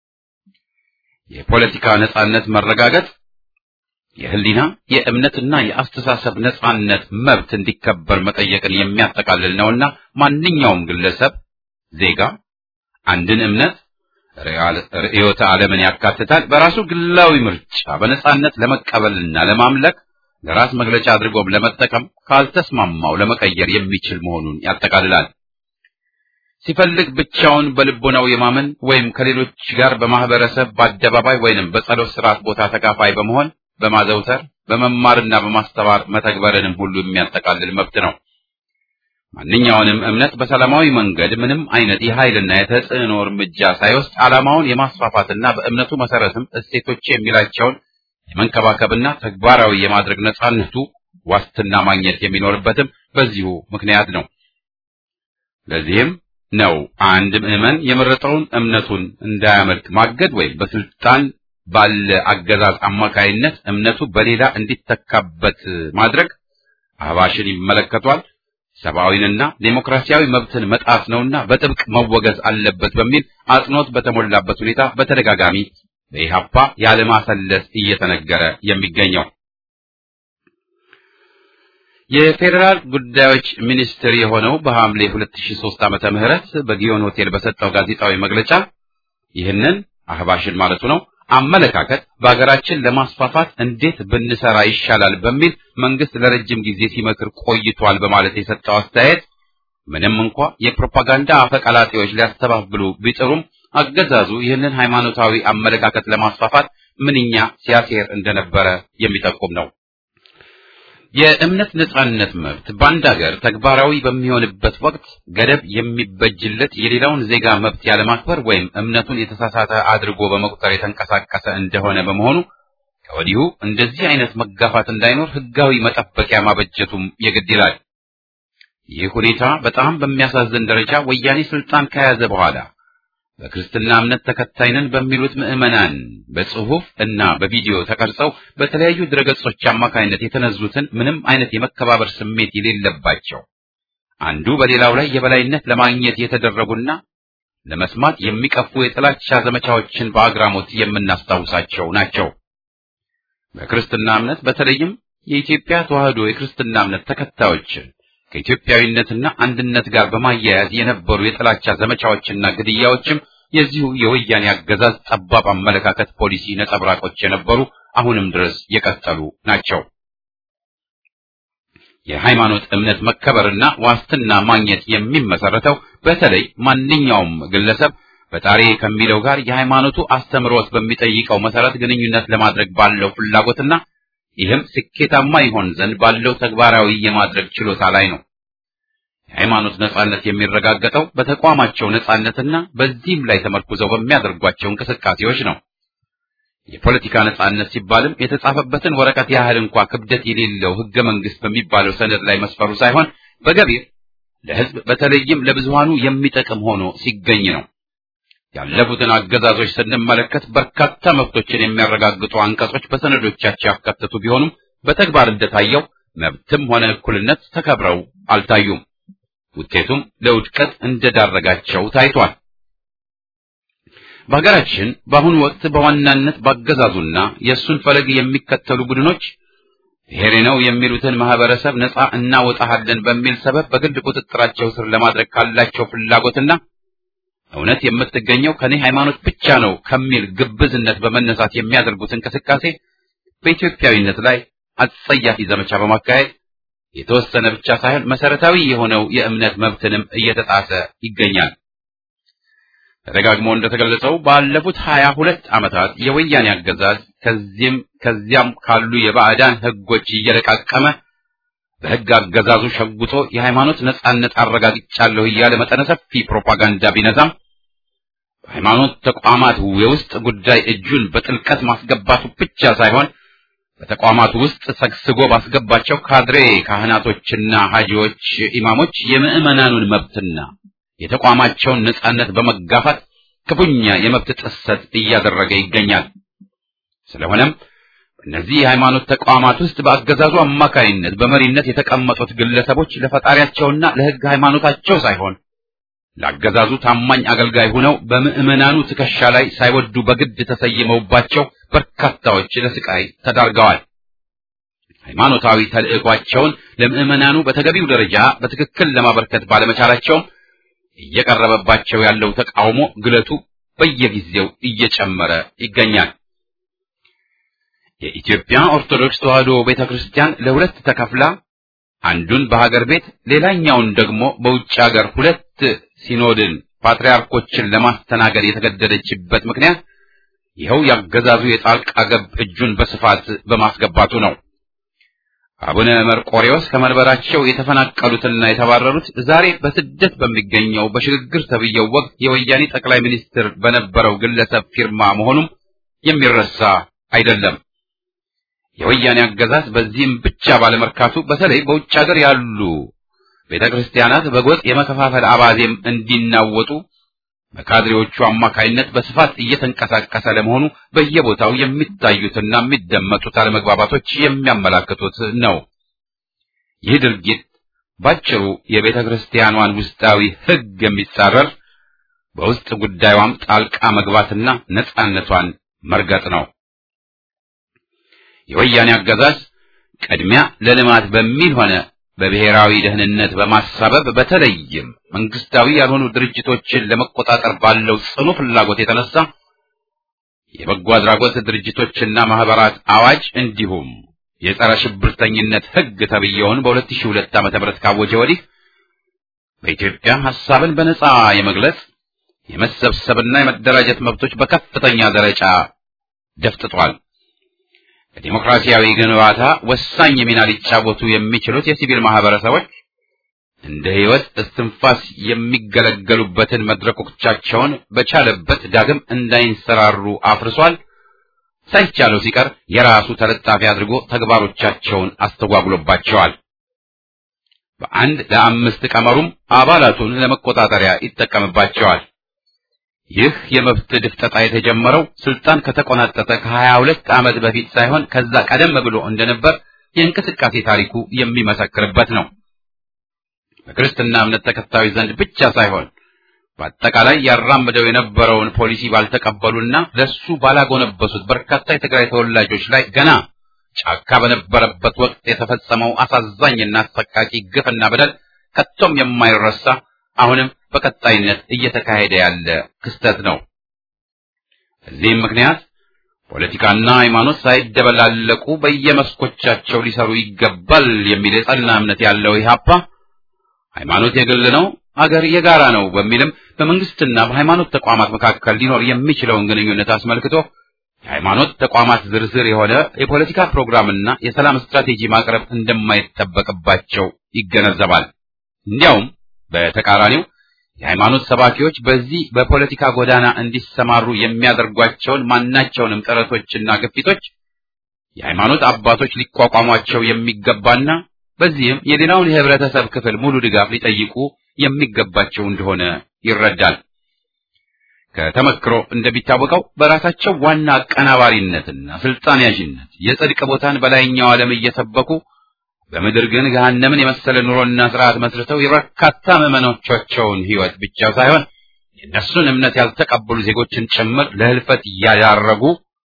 የፖለቲካ ነጻነት መረጋገጥ የህሊና የእምነትና የአስተሳሰብ ነጻነት መብት እንዲከበር መጠየቅን የሚያጠቃልል ነውና ማንኛውም ግለሰብ ዜጋ አንድን እምነት ርዕዮተ ዓለምን ያካትታል በራሱ ግላዊ ምርጫ በነጻነት ለመቀበልና ለማምለክ ለራስ መግለጫ አድርጎም ለመጠቀም ካልተስማማው ለመቀየር የሚችል መሆኑን ያጠቃልላል። ሲፈልግ ብቻውን በልቦናው የማመን ወይም ከሌሎች ጋር በማህበረሰብ በአደባባይ ወይንም በጸሎት ስርዓት ቦታ ተካፋይ በመሆን በማዘውተር በመማርና በማስተማር መተግበርንም ሁሉ የሚያጠቃልል መብት ነው። ማንኛውንም እምነት በሰላማዊ መንገድ ምንም አይነት የኃይልና የተጽዕኖ እርምጃ ሳይወስድ ዓላማውን የማስፋፋትና በእምነቱ መሰረትም እሴቶች የሚላቸውን የመንከባከብና ተግባራዊ የማድረግ ነጻነቱ ዋስትና ማግኘት የሚኖርበትም በዚሁ ምክንያት ነው። ለዚህም ነው አንድ ምዕመን የመረጠውን እምነቱን እንዳያመልክ ማገድ ወይም በስልጣን ባለ አገዛዝ አማካይነት እምነቱ በሌላ እንዲተካበት ማድረግ አህባሽን ይመለከቷል፣ ሰብአዊንና ዴሞክራሲያዊ መብትን መጣስ ነውና በጥብቅ መወገዝ አለበት በሚል አጽንኦት በተሞላበት ሁኔታ በተደጋጋሚ በኢህአፓ ያለማሰለስ እየተነገረ የሚገኘው። የፌዴራል ጉዳዮች ሚኒስትር የሆነው በሐምሌ 2003 ዓመተ ምህረት በጊዮን ሆቴል በሰጠው ጋዜጣዊ መግለጫ ይህንን አህባሽን ማለቱ ነው አመለካከት በአገራችን ለማስፋፋት እንዴት ብንሰራ ይሻላል በሚል መንግስት ለረጅም ጊዜ ሲመክር ቆይቷል በማለት የሰጠው አስተያየት ምንም እንኳ የፕሮፓጋንዳ አፈቀላጤዎች ሊያስተባብሉ ቢጥሩም አገዛዙ ይህንን ሃይማኖታዊ አመለካከት ለማስፋፋት ምንኛ ሲያሴር እንደነበረ የሚጠቁም ነው። የእምነት ነጻነት መብት በአንድ ሀገር ተግባራዊ በሚሆንበት ወቅት ገደብ የሚበጅለት የሌላውን ዜጋ መብት ያለማክበር ወይም እምነቱን የተሳሳተ አድርጎ በመቁጠር የተንቀሳቀሰ እንደሆነ በመሆኑ ከወዲሁ እንደዚህ አይነት መጋፋት እንዳይኖር ህጋዊ መጠበቂያ ማበጀቱም የግድ ይላል። ይህ ሁኔታ በጣም በሚያሳዝን ደረጃ ወያኔ ስልጣን ከያዘ በኋላ በክርስትና እምነት ተከታይ ነን በሚሉት ምዕመናን በጽሁፍ እና በቪዲዮ ተቀርጸው በተለያዩ ድረገጾች አማካይነት የተነዙትን ምንም አይነት የመከባበር ስሜት የሌለባቸው አንዱ በሌላው ላይ የበላይነት ለማግኘት የተደረጉና ለመስማት የሚቀፉ የጥላቻ ዘመቻዎችን በአግራሞት የምናስታውሳቸው ናቸው። በክርስትና እምነት በተለይም የኢትዮጵያ ተዋህዶ የክርስትና እምነት ተከታዮችን ከኢትዮጵያዊነትና አንድነት ጋር በማያያዝ የነበሩ የጥላቻ ዘመቻዎችና ግድያዎችም የዚሁ የወያኔ አገዛዝ ጠባብ አመለካከት ፖሊሲ ነጸብራቆች የነበሩ አሁንም ድረስ የቀጠሉ ናቸው። የሃይማኖት እምነት መከበርና ዋስትና ማግኘት የሚመሰረተው በተለይ ማንኛውም ግለሰብ በጣሪ ከሚለው ጋር የሃይማኖቱ አስተምሮት በሚጠይቀው መሰረት ግንኙነት ለማድረግ ባለው ፍላጎትና ይህም ስኬታማ ይሆን ዘንድ ባለው ተግባራዊ የማድረግ ችሎታ ላይ ነው። የሃይማኖት ነጻነት የሚረጋገጠው በተቋማቸው ነጻነትና በዚህም ላይ ተመርኩዘው በሚያደርጓቸው እንቅስቃሴዎች ነው። የፖለቲካ ነጻነት ሲባልም የተጻፈበትን ወረቀት ያህል እንኳን ክብደት የሌለው ሕገ መንግሥት በሚባለው ሰነድ ላይ መስፈሩ ሳይሆን በገቢር ለሕዝብ በተለይም ለብዙሃኑ የሚጠቅም ሆኖ ሲገኝ ነው። ያለፉትን አገዛዞች ስንመለከት በርካታ መብቶችን የሚያረጋግጡ አንቀጾች በሰነዶቻቸው ያካተቱ ቢሆኑም በተግባር እንደታየው መብትም ሆነ እኩልነት ተከብረው አልታዩም። ውጤቱም ለውድቀት እንደዳረጋቸው ታይቷል። በሀገራችን በአሁኑ ወቅት በዋናነት ባገዛዙና የእሱን ፈለግ የሚከተሉ ቡድኖች ብሔሬ ነው የሚሉትን ማህበረሰብ ነጻ እናወጣሃለን በሚል ሰበብ በግል ቁጥጥራቸው ስር ለማድረግ ካላቸው ፍላጎትና እውነት የምትገኘው ከኔ ሃይማኖት ብቻ ነው ከሚል ግብዝነት በመነሳት የሚያደርጉት እንቅስቃሴ በኢትዮጵያዊነት ላይ አጸያፊ ዘመቻ በማካሄድ የተወሰነ ብቻ ሳይሆን መሰረታዊ የሆነው የእምነት መብትንም እየተጣሰ ይገኛል። ተደጋግሞ እንደተገለጸው ባለፉት 22 ዓመታት የወያኔ አገዛዝ ከዚያም ካሉ የባዕዳን ሕጎች እየለቃቀመ በሕግ አገዛዙ ሸጉጦ የሃይማኖት ነጻነት አረጋግጫለሁ እያለ መጠነ ሰፊ ፕሮፓጋንዳ ቢነዛም በሃይማኖት ተቋማት የውስጥ ጉዳይ እጁን በጥልቀት ማስገባቱ ብቻ ሳይሆን በተቋማቱ ውስጥ ሰግስጎ ባስገባቸው ካድሬ ካህናቶችና ሐጂዎች፣ ኢማሞች የምዕመናኑን መብትና የተቋማቸውን ነጻነት በመጋፋት ክፉኛ የመብት ጥሰት እያደረገ ይገኛል። ስለሆነም በእነዚህ የሃይማኖት ተቋማት ውስጥ በአገዛዙ አማካይነት በመሪነት የተቀመጡት ግለሰቦች ለፈጣሪያቸውና ለሕግ ሃይማኖታቸው ሳይሆን ለአገዛዙ ታማኝ አገልጋይ ሆነው በምዕመናኑ ትከሻ ላይ ሳይወዱ በግድ ተሰይመውባቸው በርካታዎች ለስቃይ ተዳርገዋል። ሃይማኖታዊ ተልዕኳቸውን ለምዕመናኑ በተገቢው ደረጃ በትክክል ለማበርከት ባለመቻላቸውም እየቀረበባቸው ያለው ተቃውሞ ግለቱ በየጊዜው እየጨመረ ይገኛል። የኢትዮጵያ ኦርቶዶክስ ተዋሕዶ ቤተክርስቲያን ለሁለት ተከፍላ አንዱን በሀገር ቤት ሌላኛውን ደግሞ በውጭ ሀገር ሁለት ሲኖድን ፓትርያርኮችን ለማስተናገድ የተገደደችበት ምክንያት ይኸው ያገዛዙ የጣልቃ ገብ እጁን በስፋት በማስገባቱ ነው። አቡነ መርቆሬዎስ ከመንበራቸው የተፈናቀሉትና የተባረሩት ዛሬ በስደት በሚገኘው በሽግግር ተብየው ወቅት የወያኔ ጠቅላይ ሚኒስትር በነበረው ግለሰብ ፊርማ መሆኑም የሚረሳ አይደለም። የወያኔ አገዛዝ በዚህም ብቻ ባለመርካቱ በተለይ በውጭ ሀገር ያሉ ቤተክርስቲያናት በጎጥ የመከፋፈል አባዜም እንዲናወጡ በካድሬዎቹ አማካይነት በስፋት እየተንቀሳቀሰ ለመሆኑ በየቦታው የሚታዩትና የሚደመጡት አለመግባባቶች የሚያመላክቱት ነው። ይህ ድርጊት ባጭሩ የቤተክርስቲያኗን ውስጣዊ ሕግ የሚጻረር በውስጥ ጉዳዩም ጣልቃ መግባትና ነጻነቷን መርገጥ ነው። የወያኔ አገዛዝ ቅድሚያ ለልማት በሚል ሆነ በብሔራዊ ደህንነት በማሳበብ በተለይም መንግስታዊ ያልሆኑ ድርጅቶችን ለመቆጣጠር ባለው ጽኑ ፍላጎት የተነሳ የበጎ አድራጎት ድርጅቶችና ማህበራት አዋጅ እንዲሁም የጸረ ሽብርተኝነት ሕግ ተብየውን በ2002 ዓ.ም ካወጀ ወዲህ በኢትዮጵያ ሐሳብን በነጻ የመግለጽ የመሰብሰብና የመደራጀት መብቶች በከፍተኛ ደረጃ ደፍጥጧል። በዲሞክራሲያዊ ግንባታ ወሳኝ ሚና ሊጫወቱ የሚችሉት የሲቪል ማህበረሰቦች እንደ ሕይወት እስትንፋስ የሚገለገሉበትን መድረኮቻቸውን በቻለበት ዳግም እንዳይንሰራሩ አፍርሷል። ሳይቻለው ሲቀር የራሱ ተለጣፊ አድርጎ ተግባሮቻቸውን አስተጓጉሎባቸዋል። በአንድ ለአምስት ቀመሩም አባላቱን ለመቆጣጠሪያ ይጠቀምባቸዋል። ይህ የመብት ድፍጠጣ የተጀመረው ስልጣን ከተቆናጠጠ ከ22 ዓመት በፊት ሳይሆን ከዛ ቀደም ብሎ እንደነበር የእንቅስቃሴ ታሪኩ የሚመሰክርበት ነው። በክርስትና እምነት ተከታዮች ዘንድ ብቻ ሳይሆን በአጠቃላይ ያራምደው የነበረውን ፖሊሲ ባልተቀበሉና ለሱ ባላጎነበሱት በርካታ የትግራይ ተወላጆች ላይ ገና ጫካ በነበረበት ወቅት የተፈጸመው አሳዛኝና አሰቃቂ ግፍና በደል ከቶም የማይረሳ አሁንም በቀጣይነት እየተካሄደ ያለ ክስተት ነው። በዚህም ምክንያት ፖለቲካና ሃይማኖት ሳይደበላለቁ በየመስኮቻቸው ሊሰሩ ይገባል የሚል የጸና እምነት ያለው ኢህአፓ ሃይማኖት የግል ነው፣ አገር የጋራ ነው በሚልም በመንግስትና በሃይማኖት ተቋማት መካከል ሊኖር የሚችለውን ግንኙነት አስመልክቶ የሃይማኖት ተቋማት ዝርዝር የሆነ የፖለቲካ ፕሮግራምና የሰላም ስትራቴጂ ማቅረብ እንደማይጠበቅባቸው ይገነዘባል። እንዲያውም በተቃራኒው የሃይማኖት ሰባኪዎች በዚህ በፖለቲካ ጎዳና እንዲሰማሩ የሚያደርጓቸውን ማናቸውንም ጥረቶችና ግፊቶች የሃይማኖት አባቶች ሊቋቋሟቸው የሚገባና በዚህም የሌላውን የህብረተሰብ ክፍል ሙሉ ድጋፍ ሊጠይቁ የሚገባቸው እንደሆነ ይረዳል። ከተመክሮ እንደሚታወቀው በራሳቸው ዋና አቀናባሪነትና ስልጣን ያዥነት የጽድቅ ቦታን በላይኛው ዓለም እየሰበኩ በምድር ግን ገሃነምን የመሰለ ኑሮና ስርዓት መስርተው የበርካታ ምዕመኖቻቸውን ህይወት ብቻ ሳይሆን የእነሱን እምነት ያልተቀበሉ ዜጎችን ጭምር ለህልፈት እያዳረጉ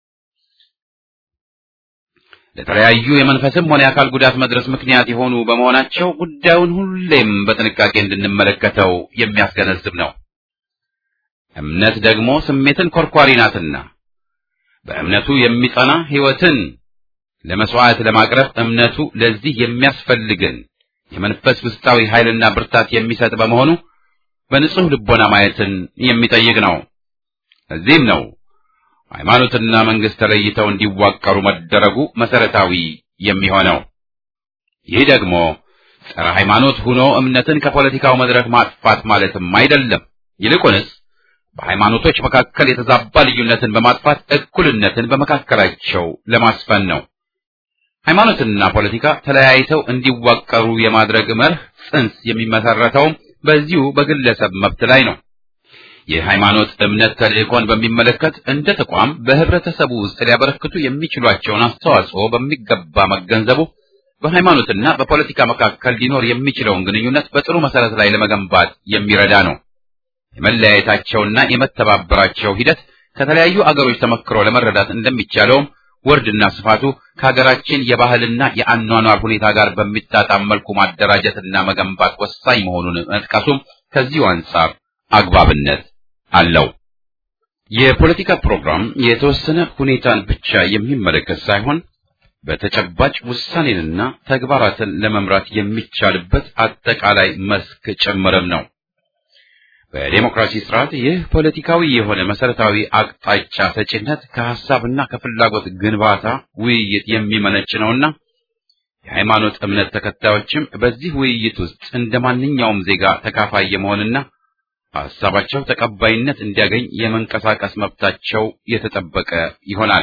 ለተለያዩ የመንፈስም ሆነ የአካል ጉዳት መድረስ ምክንያት የሆኑ በመሆናቸው ጉዳዩን ሁሌም በጥንቃቄ እንድንመለከተው የሚያስገነዝብ ነው። እምነት ደግሞ ስሜትን ኮርኳሪ ናትና በእምነቱ የሚጸና ህይወትን ለመስዋዕት ለማቅረብ እምነቱ ለዚህ የሚያስፈልግን የመንፈስ ውስጣዊ ኃይልና ብርታት የሚሰጥ በመሆኑ በንጹህ ልቦና ማየትን የሚጠይቅ ነው። እዚህም ነው ሃይማኖትና መንግስት ተለይተው እንዲዋቀሩ መደረጉ መሰረታዊ የሚሆነው። ይህ ደግሞ ጸረ ሃይማኖት ሆኖ እምነትን ከፖለቲካው መድረክ ማጥፋት ማለትም አይደለም። ይልቁንስ በሃይማኖቶች መካከል የተዛባ ልዩነትን በማጥፋት እኩልነትን በመካከላቸው ለማስፈን ነው። ሃይማኖትና ፖለቲካ ተለያይተው እንዲዋቀሩ የማድረግ መርህ ጽንስ የሚመሰረተውም በዚሁ በግለሰብ መብት ላይ ነው። የሃይማኖት እምነት ተልእኮን በሚመለከት እንደ ተቋም በህብረተሰቡ ውስጥ ሊያበረክቱ የሚችሏቸውን አስተዋጽኦ በሚገባ መገንዘቡ በሃይማኖትና በፖለቲካ መካከል ሊኖር የሚችለውን ግንኙነት በጥሩ መሰረት ላይ ለመገንባት የሚረዳ ነው። የመለያየታቸውና የመተባበራቸው ሂደት ከተለያዩ አገሮች ተመክሮ ለመረዳት እንደሚቻለውም ወርድና ስፋቱ ከሀገራችን የባህልና የአኗኗር ሁኔታ ጋር በሚጣጣም መልኩ ማደራጀትና መገንባት ወሳኝ መሆኑን መጥቀሱም ከዚሁ አንጻር አግባብነት አለው። የፖለቲካ ፕሮግራም የተወሰነ ሁኔታን ብቻ የሚመለከት ሳይሆን በተጨባጭ ውሳኔንና ተግባራትን ለመምራት የሚቻልበት አጠቃላይ መስክ ጭምርም ነው። በዲሞክራሲ ስርዓት ይህ ፖለቲካዊ የሆነ መሰረታዊ አቅጣጫ ሰጪነት ከሐሳብና ከፍላጎት ግንባታ ውይይት የሚመነጭ ነውና የሃይማኖት እምነት ተከታዮችም በዚህ ውይይት ውስጥ እንደማንኛውም ዜጋ ተካፋይ የመሆንና ሐሳባቸው ተቀባይነት እንዲያገኝ የመንቀሳቀስ መብታቸው የተጠበቀ ይሆናል።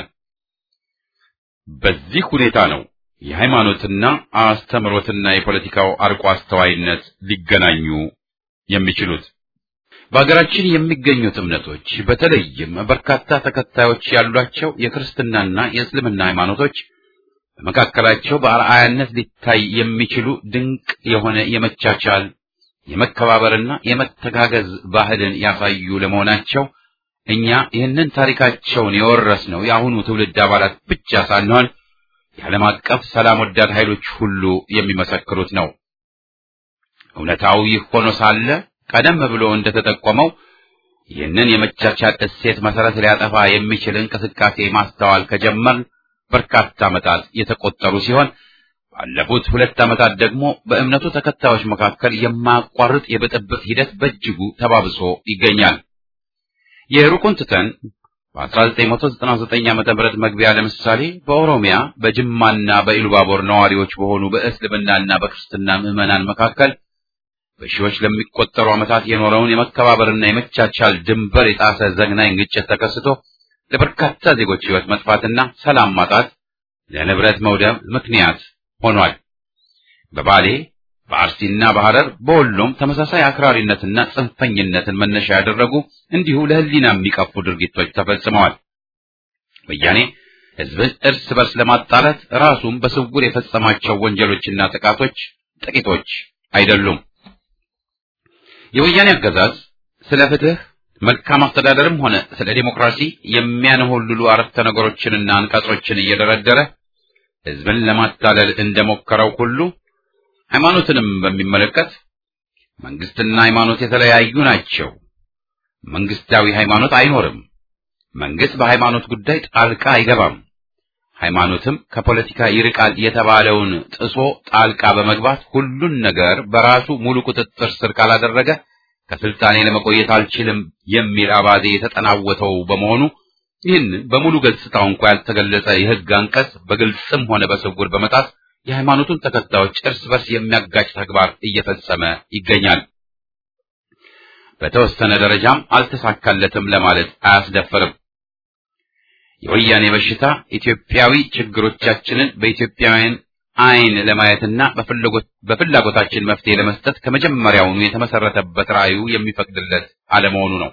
በዚህ ሁኔታ ነው የሃይማኖትና አስተምህሮትና የፖለቲካው አርቆ አስተዋይነት ሊገናኙ የሚችሉት። በአገራችን የሚገኙት እምነቶች በተለይም በርካታ ተከታዮች ያሏቸው የክርስትናና የእስልምና ሃይማኖቶች በመካከላቸው በአርአያነት ሊታይ የሚችሉ ድንቅ የሆነ የመቻቻል የመከባበርና የመተጋገዝ ባህልን ያሳዩ ለመሆናቸው እኛ ይህንን ታሪካቸውን የወረስነው የአሁኑ ትውልድ አባላት ብቻ ሳንሆን የዓለም አቀፍ ሰላም ወዳድ ኃይሎች ሁሉ የሚመሰክሩት ነው። እውነታው ይህ ሆኖ ሳለ ቀደም ብሎ እንደተጠቆመው ይህንን የመቻቻል እሴት መሰረት ሊያጠፋ የሚችል እንቅስቃሴ ማስተዋል ከጀመርን በርካታ ዓመታት የተቆጠሩ ሲሆን ባለፉት 2 ዓመታት ደግሞ በእምነቱ ተከታዮች መካከል የማያቋርጥ የብጥብጥ ሂደት በእጅጉ ተባብሶ ይገኛል። የሩቁን ትተን በ1999 ዓ.ም መግቢያ ለምሳሌ በኦሮሚያ በጅማና በኢሉባቦር ነዋሪዎች በሆኑ በእስልምናና በክርስትና ምዕመናን መካከል በሺዎች ለሚቆጠሩ ዓመታት የኖረውን የመከባበርና የመቻቻል ድንበር የጣሰ ዘግናኝ ግጭት ተከስቶ ለበርካታ ዜጎች ሕይወት መጥፋትና ሰላም ማጣት ለንብረት መውደም ምክንያት ሆኗል። በባሌ በአርሲና በሐረር በወሎም ተመሳሳይ አክራሪነትና ጽንፈኝነትን መነሻ ያደረጉ እንዲሁ ለሕሊና የሚቀፉ ድርጊቶች ተፈጽመዋል። ወያኔ ሕዝብን እርስ በርስ ለማጣላት ራሱም በስውር የፈጸማቸው ወንጀሎችና ጥቃቶች ጥቂቶች አይደሉም። የወያኔ አገዛዝ ስለ ፍትህ፣ መልካም አስተዳደርም ሆነ ስለ ዲሞክራሲ የሚያነሆልሉ አረፍተ ነገሮችንና አንቀጾችን እየደረደረ ሕዝብን ለማታለል እንደሞከረው ሁሉ ሃይማኖትንም በሚመለከት መንግስትና ሃይማኖት የተለያዩ ናቸው፣ መንግስታዊ ሃይማኖት አይኖርም፣ መንግስት በሃይማኖት ጉዳይ ጣልቃ አይገባም፣ ሃይማኖትም ከፖለቲካ ይርቃል የተባለውን ጥሶ ጣልቃ በመግባት ሁሉን ነገር በራሱ ሙሉ ቁጥጥር ስር ካላደረገ ከስልጣኔ ለመቆየት አልችልም የሚል አባዜ የተጠናወተው በመሆኑ ይህን በሙሉ ገጽታው እንኳን ያልተገለጸ የሕግ አንቀጽ በግልጽም ሆነ በስውር በመጣስ የሃይማኖቱን ተከታዮች እርስ በርስ የሚያጋጭ ተግባር እየፈጸመ ይገኛል። በተወሰነ ደረጃም አልተሳካለትም ለማለት አያስደፍርም። የወያኔ በሽታ ኢትዮጵያዊ ችግሮቻችንን በኢትዮጵያውያን አይን ለማየትና በፍላጎታችን መፍትሄ ለመስጠት ከመጀመሪያውኑ የተመሰረተበት ራዕዩ የሚፈቅድለት አለመሆኑ ነው።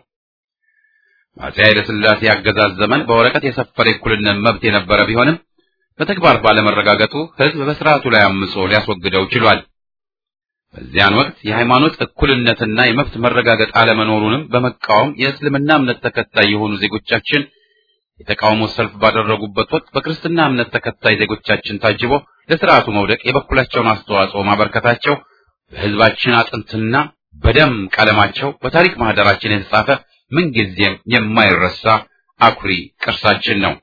በአፄ ኃይለ ሥላሴ አገዛዝ ዘመን በወረቀት የሰፈረ እኩልነት መብት የነበረ ቢሆንም በተግባር ባለመረጋገጡ ሕዝብ በስርዓቱ ላይ አምጾ ሊያስወግደው ችሏል። በዚያን ወቅት የሃይማኖት እኩልነትና የመብት መረጋገጥ አለመኖሩንም በመቃወም የእስልምና እምነት ተከታይ የሆኑ ዜጎቻችን የተቃውሞ ሰልፍ ባደረጉበት ወቅት በክርስትና እምነት ተከታይ ዜጎቻችን ታጅቦ ለስርዓቱ መውደቅ የበኩላቸውን አስተዋጽኦ ማበርከታቸው በሕዝባችን አጥንትና በደም ቀለማቸው በታሪክ ማህደራችን የተጻፈ ምንጊዜም የማይረሳ አኩሪ ቅርሳችን ነው።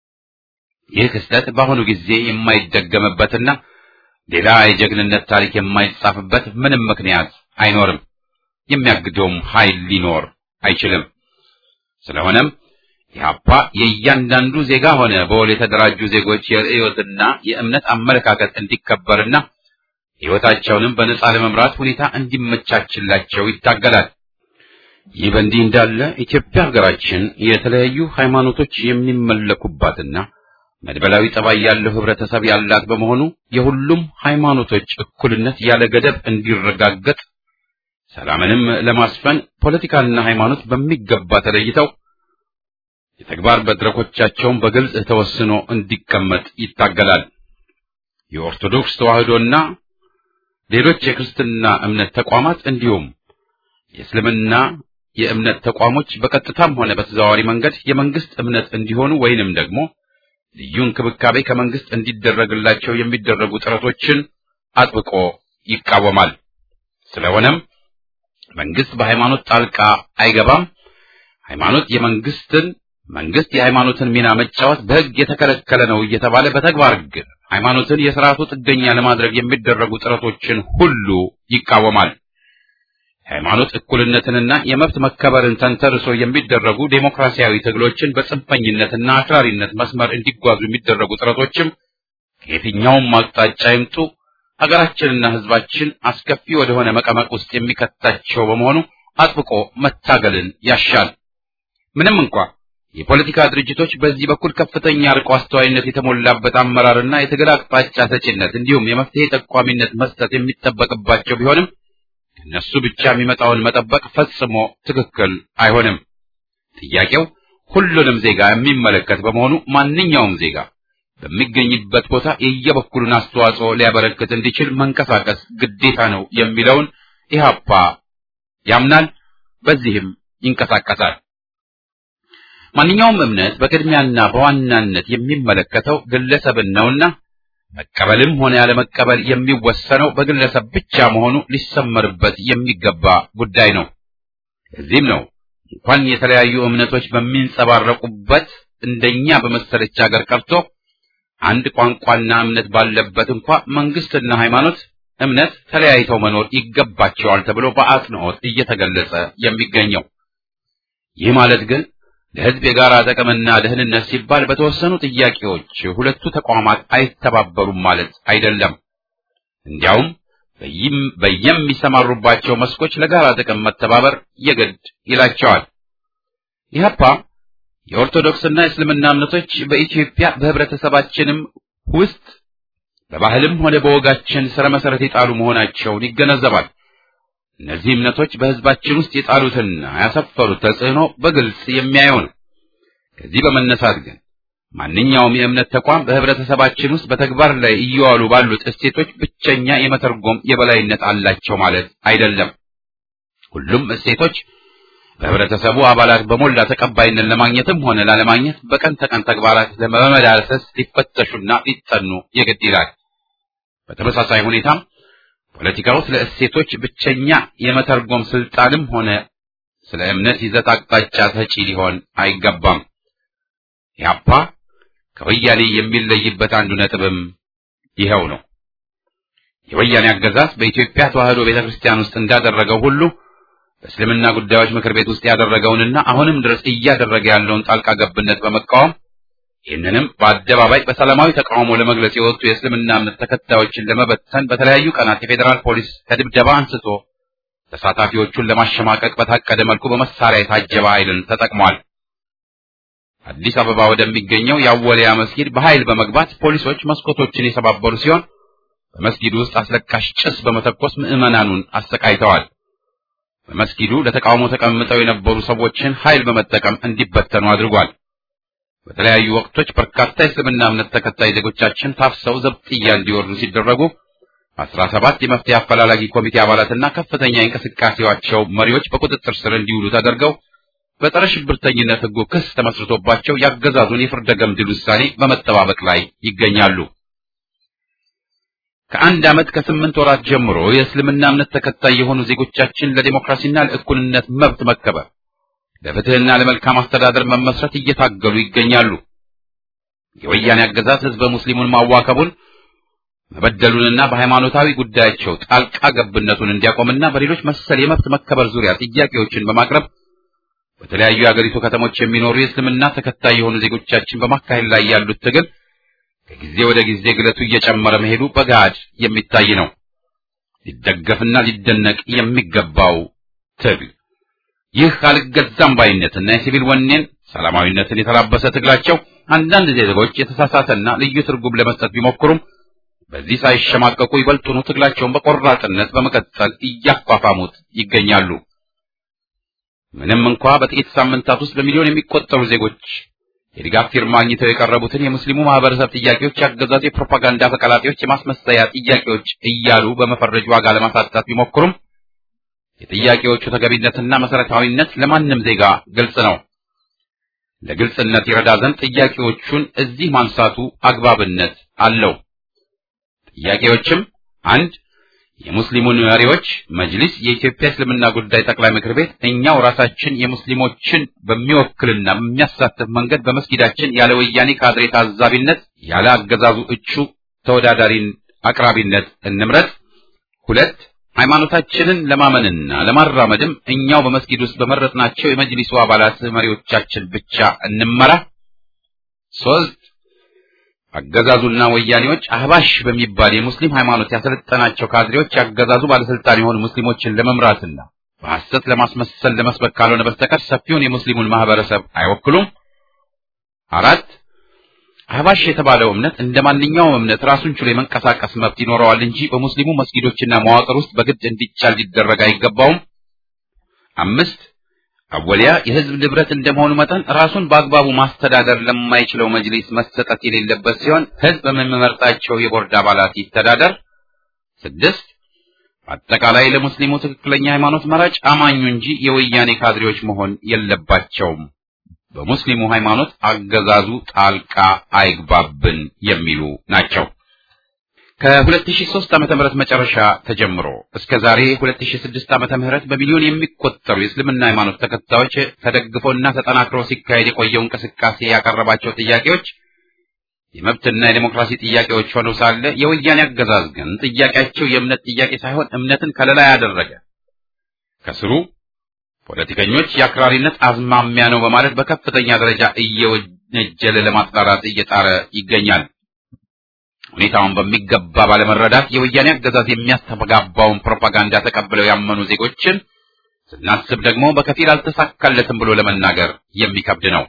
ይህ ክስተት በአሁኑ ጊዜ የማይደገምበትና ሌላ የጀግንነት ታሪክ የማይጻፍበት ምንም ምክንያት አይኖርም። የሚያግደውም ኃይል ሊኖር አይችልም። ስለሆነም ኢህአፓ የእያንዳንዱ ዜጋ ሆነ በወል የተደራጁ ዜጎች የርዕዮትና የእምነት አመለካከት እንዲከበርና ሕይወታቸውንም በነጻ ለመምራት ሁኔታ እንዲመቻችላቸው ይታገላል። ይህ በእንዲህ እንዳለ ኢትዮጵያ ሀገራችን የተለያዩ ሃይማኖቶች የሚመለኩባትና መድበላዊ ጠባይ ያለው ህብረተሰብ ያላት በመሆኑ የሁሉም ሃይማኖቶች እኩልነት ያለ ገደብ እንዲረጋገጥ ሰላምንም ለማስፈን ፖለቲካና ሃይማኖት በሚገባ ተለይተው የተግባር መድረኮቻቸውን በግልጽ ተወስኖ እንዲቀመጥ ይታገላል። የኦርቶዶክስ ተዋሕዶና ሌሎች የክርስትና እምነት ተቋማት እንዲሁም የእስልምና የእምነት ተቋሞች በቀጥታም ሆነ በተዘዋዋሪ መንገድ የመንግስት እምነት እንዲሆኑ ወይንም ደግሞ ልዩ እንክብካቤ ከመንግስት እንዲደረግላቸው የሚደረጉ ጥረቶችን አጥብቆ ይቃወማል። ስለሆነም መንግስት በሃይማኖት ጣልቃ አይገባም። መንግስት የሃይማኖትን ሚና መጫወት በሕግ የተከለከለ ነው እየተባለ በተግባር ግን ሃይማኖትን የሥርዓቱ ጥገኛ ለማድረግ የሚደረጉ ጥረቶችን ሁሉ ይቃወማል። ሃይማኖት እኩልነትንና የመብት መከበርን ተንተርሶ የሚደረጉ ዴሞክራሲያዊ ትግሎችን በጽንፈኝነትና አክራሪነት መስመር እንዲጓዙ የሚደረጉ ጥረቶችም ከየትኛውም አቅጣጫ ይምጡ ሀገራችንና ሕዝባችን አስከፊ ወደሆነ መቀመቅ ውስጥ የሚከታቸው በመሆኑ አጥብቆ መታገልን ያሻል። ምንም እንኳ የፖለቲካ ድርጅቶች በዚህ በኩል ከፍተኛ ርቆ አስተዋይነት የተሞላበት አመራርና የትግል አቅጣጫ ሰጪነት እንዲሁም የመፍትሄ ጠቋሚነት መስጠት የሚጠበቅባቸው ቢሆንም እነሱ ብቻ የሚመጣውን መጠበቅ ፈጽሞ ትክክል አይሆንም። ጥያቄው ሁሉንም ዜጋ የሚመለከት በመሆኑ ማንኛውም ዜጋ በሚገኝበት ቦታ የየበኩሉን አስተዋጽኦ ሊያበረክት እንዲችል መንቀሳቀስ ግዴታ ነው የሚለውን ኢህአፓ ያምናል። በዚህም ይንቀሳቀሳል። ማንኛውም እምነት በቅድሚያና በዋናነት የሚመለከተው ግለሰብን ነውና መቀበልም ሆነ ያለመቀበል የሚወሰነው በግለሰብ ብቻ መሆኑ ሊሰመርበት የሚገባ ጉዳይ ነው። እዚህም ነው እንኳን የተለያዩ እምነቶች በሚንጸባረቁበት እንደኛ በመሰለች ሀገር ቀርቶ አንድ ቋንቋና እምነት ባለበት እንኳ መንግስትና ሃይማኖት እምነት ተለያይተው መኖር ይገባቸዋል ተብሎ በአጽንኦት እየተገለጸ የሚገኘው። ይህ ማለት ግን ለሕዝብ የጋራ ጥቅምና ደህንነት ሲባል በተወሰኑ ጥያቄዎች ሁለቱ ተቋማት አይተባበሩም ማለት አይደለም። እንዲያውም በየሚሰማሩባቸው መስኮች ለጋራ ጥቅም መተባበር የግድ ይላቸዋል። ኢህአፓ የኦርቶዶክስና የእስልምና እምነቶች በኢትዮጵያ በህብረተሰባችንም ውስጥ በባህልም ሆነ በወጋችን ስረ መሰረት የጣሉ መሆናቸውን ይገነዘባል። እነዚህ እምነቶች በህዝባችን ውስጥ የጣሉትና ያሰፈሩት ተጽዕኖ በግልጽ የሚያየው ነው። ከዚህ በመነሳት ግን ማንኛውም የእምነት ተቋም በህብረተሰባችን ውስጥ በተግባር ላይ እየዋሉ ባሉት እሴቶች ብቸኛ የመተርጎም የበላይነት አላቸው ማለት አይደለም። ሁሉም እሴቶች በህብረተሰቡ አባላት በሞላ ተቀባይነት ለማግኘትም ሆነ ላለማግኘት በቀን ተቀን ተግባራት ለመመላለስ ሊፈተሹና ሊጠኑ የግድ ይላል። በተመሳሳይ ሁኔታም ፖለቲካው ስለ እሴቶች ብቸኛ የመተርጎም ስልጣንም ሆነ ስለ እምነት ይዘት አቅጣጫ ሰጪ ሊሆን አይገባም። ኢህአፓ ከወያኔ የሚለይበት አንዱ ነጥብም ይኸው ነው። የወያኔ አገዛዝ በኢትዮጵያ ተዋሕዶ ቤተክርስቲያን ውስጥ እንዳደረገው ሁሉ በእስልምና ጉዳዮች ምክር ቤት ውስጥ ያደረገውንና አሁንም ድረስ እያደረገ ያለውን ጣልቃ ገብነት በመቃወም ይህንንም በአደባባይ በሰላማዊ ተቃውሞ ለመግለጽ የወጡ የእስልምና እምነት ተከታዮችን ለመበተን በተለያዩ ቀናት የፌዴራል ፖሊስ ከድብደባ አንስቶ ተሳታፊዎቹን ለማሸማቀቅ በታቀደ መልኩ በመሳሪያ የታጀበ ኃይልን ተጠቅሟል። አዲስ አበባ ወደሚገኘው የአወሊያ መስጊድ በኃይል በመግባት ፖሊሶች መስኮቶችን የሰባበሩ ሲሆን በመስጊዱ ውስጥ አስለቃሽ ጭስ በመተኮስ ምዕመናኑን አሰቃይተዋል። በመስጊዱ ለተቃውሞ ተቀምጠው የነበሩ ሰዎችን ኃይል በመጠቀም እንዲበተኑ አድርጓል። በተለያዩ ወቅቶች በርካታ የእስልምና እምነት ተከታይ ዜጎቻችን ታፍሰው ዘብጥያ እንዲወርዱ ሲደረጉ 17 የመፍትሄ አፈላላጊ ኮሚቴ አባላትና ከፍተኛ የእንቅስቃሴያቸው መሪዎች በቁጥጥር ስር እንዲውሉ ተደርገው በጸረ ሽብርተኝነት ሕጉ ክስ ተመስርቶባቸው ያገዛዙን የፍርደ ገምድል ውሳኔ በመጠባበቅ ላይ ይገኛሉ። ከአንድ ዓመት ከ8 ወራት ጀምሮ የእስልምና እምነት ተከታይ የሆኑ ዜጎቻችን ለዲሞክራሲና ለእኩልነት መብት መከበር፣ ለፍትህና ለመልካም አስተዳደር መመስረት እየታገሉ ይገኛሉ። የወያኔ አገዛዝ ህዝበ ሙስሊሙን ማዋከቡን መበደሉንና በሃይማኖታዊ ጉዳያቸው ጣልቃ ገብነቱን እንዲያቆምና በሌሎች መሰል የመብት መከበር ዙሪያ ጥያቄዎችን በማቅረብ በተለያዩ የአገሪቱ ከተሞች የሚኖሩ የእስልምና ተከታይ የሆኑ ዜጎቻችን በማካሄድ ላይ ያሉት ትግል ከጊዜ ወደ ጊዜ ግለቱ እየጨመረ መሄዱ በጋድ የሚታይ ነው። ሊደገፍና ሊደነቅ የሚገባው ትግል ይህ አልገዛም ባይነትና የሲቪል ወኔን ሰላማዊነትን የተላበሰ ትግላቸው አንዳንድ ዜጎች የተሳሳተና ልዩ ትርጉም ለመስጠት ቢሞክሩም በዚህ ሳይሸማቀቁ ይበልጡኑ ትግላቸውን በቆራጥነት በመቀጠል እያፋፋሙት ይገኛሉ። ምንም እንኳ በጥቂት ሳምንታት ውስጥ በሚሊዮን የሚቆጠሩ ዜጎች የድጋፍ ፊርማ አግኝተው የቀረቡትን የሙስሊሙ ማህበረሰብ ጥያቄዎች ያገዛዙ የፕሮፓጋንዳ ፈቀላጤዎች የማስመሰያ ጥያቄዎች እያሉ በመፈረጅ ዋጋ ለማሳጣት ቢሞክሩም የጥያቄዎቹ ተገቢነትና መሰረታዊነት ለማንም ዜጋ ግልጽ ነው። ለግልጽነት ይረዳ ዘንድ ጥያቄዎቹን እዚህ ማንሳቱ አግባብነት አለው። ጥያቄዎችም 1. የሙስሊሙን መሪዎች መጅሊስ፣ የኢትዮጵያ እስልምና ጉዳይ ጠቅላይ ምክር ቤት እኛው ራሳችን የሙስሊሞችን በሚወክልና በሚያሳትፍ መንገድ በመስጊዳችን ያለ ወያኔ ካድሬ ታዛቢነት ያለ አገዛዙ እጩ ተወዳዳሪን አቅራቢነት እንምረጥ። 2. ሃይማኖታችንን ለማመንና ለማራመድም እኛው በመስጊድ ውስጥ በመረጥናቸው የመጅሊሱ አባላት መሪዎቻችን ብቻ እንመራ። 3. አገዛዙና ወያኔዎች አህባሽ በሚባል የሙስሊም ሃይማኖት ያሰለጠናቸው ካድሬዎች ያገዛዙ ባለስልጣን የሆኑ ሙስሊሞችን ለመምራትና በሐሰት ለማስመሰል ለመስበክ ካልሆነ በስተቀር ሰፊውን የሙስሊሙን ማህበረሰብ አይወክሉም። 4. አህባሽ የተባለው እምነት እንደማንኛውም እምነት ራሱን ችሎ የመንቀሳቀስ መብት ይኖረዋል እንጂ በሙስሊሙ መስጊዶችና መዋቅር ውስጥ በግድ እንዲቻል ሊደረግ አይገባውም። 5. አወሊያ የህዝብ ንብረት እንደመሆኑ መጠን ራሱን በአግባቡ ማስተዳደር ለማይችለው መጅሊስ መሰጠት የሌለበት ሲሆን ህዝብ በሚመርጣቸው የቦርድ አባላት ይተዳደር። 6. አጠቃላይ ለሙስሊሙ ትክክለኛ ሃይማኖት መራጭ አማኙ እንጂ የወያኔ ካድሬዎች መሆን የለባቸውም። በሙስሊሙ ሃይማኖት አገዛዙ ጣልቃ አይግባብን የሚሉ ናቸው። ከ2003 ዓመተ ምህረት መጨረሻ ተጀምሮ እስከ ዛሬ 2006 ዓመተ ምህረት በሚሊዮን የሚቆጠሩ የእስልምና ሃይማኖት ተከታዮች ተደግፎና ተጠናክሮ ሲካሄድ የቆየው እንቅስቃሴ ያቀረባቸው ጥያቄዎች የመብትና የዲሞክራሲ ጥያቄዎች ሆነው ሳለ የወያኔ አገዛዝ ግን ጥያቄያቸው የእምነት ጥያቄ ሳይሆን እምነትን ከለላ ያደረገ ከስሩ ፖለቲከኞች የአክራሪነት አዝማሚያ ነው በማለት በከፍተኛ ደረጃ እየወነጀለ ለማጥራራት እየጣረ ይገኛል። ሁኔታውን በሚገባ ባለመረዳት የወያኔ አገዛዝ የሚያስተጋባውን ፕሮፓጋንዳ ተቀብለው ያመኑ ዜጎችን ስናስብ ደግሞ በከፊል አልተሳካለትም ብሎ ለመናገር የሚከብድ ነው።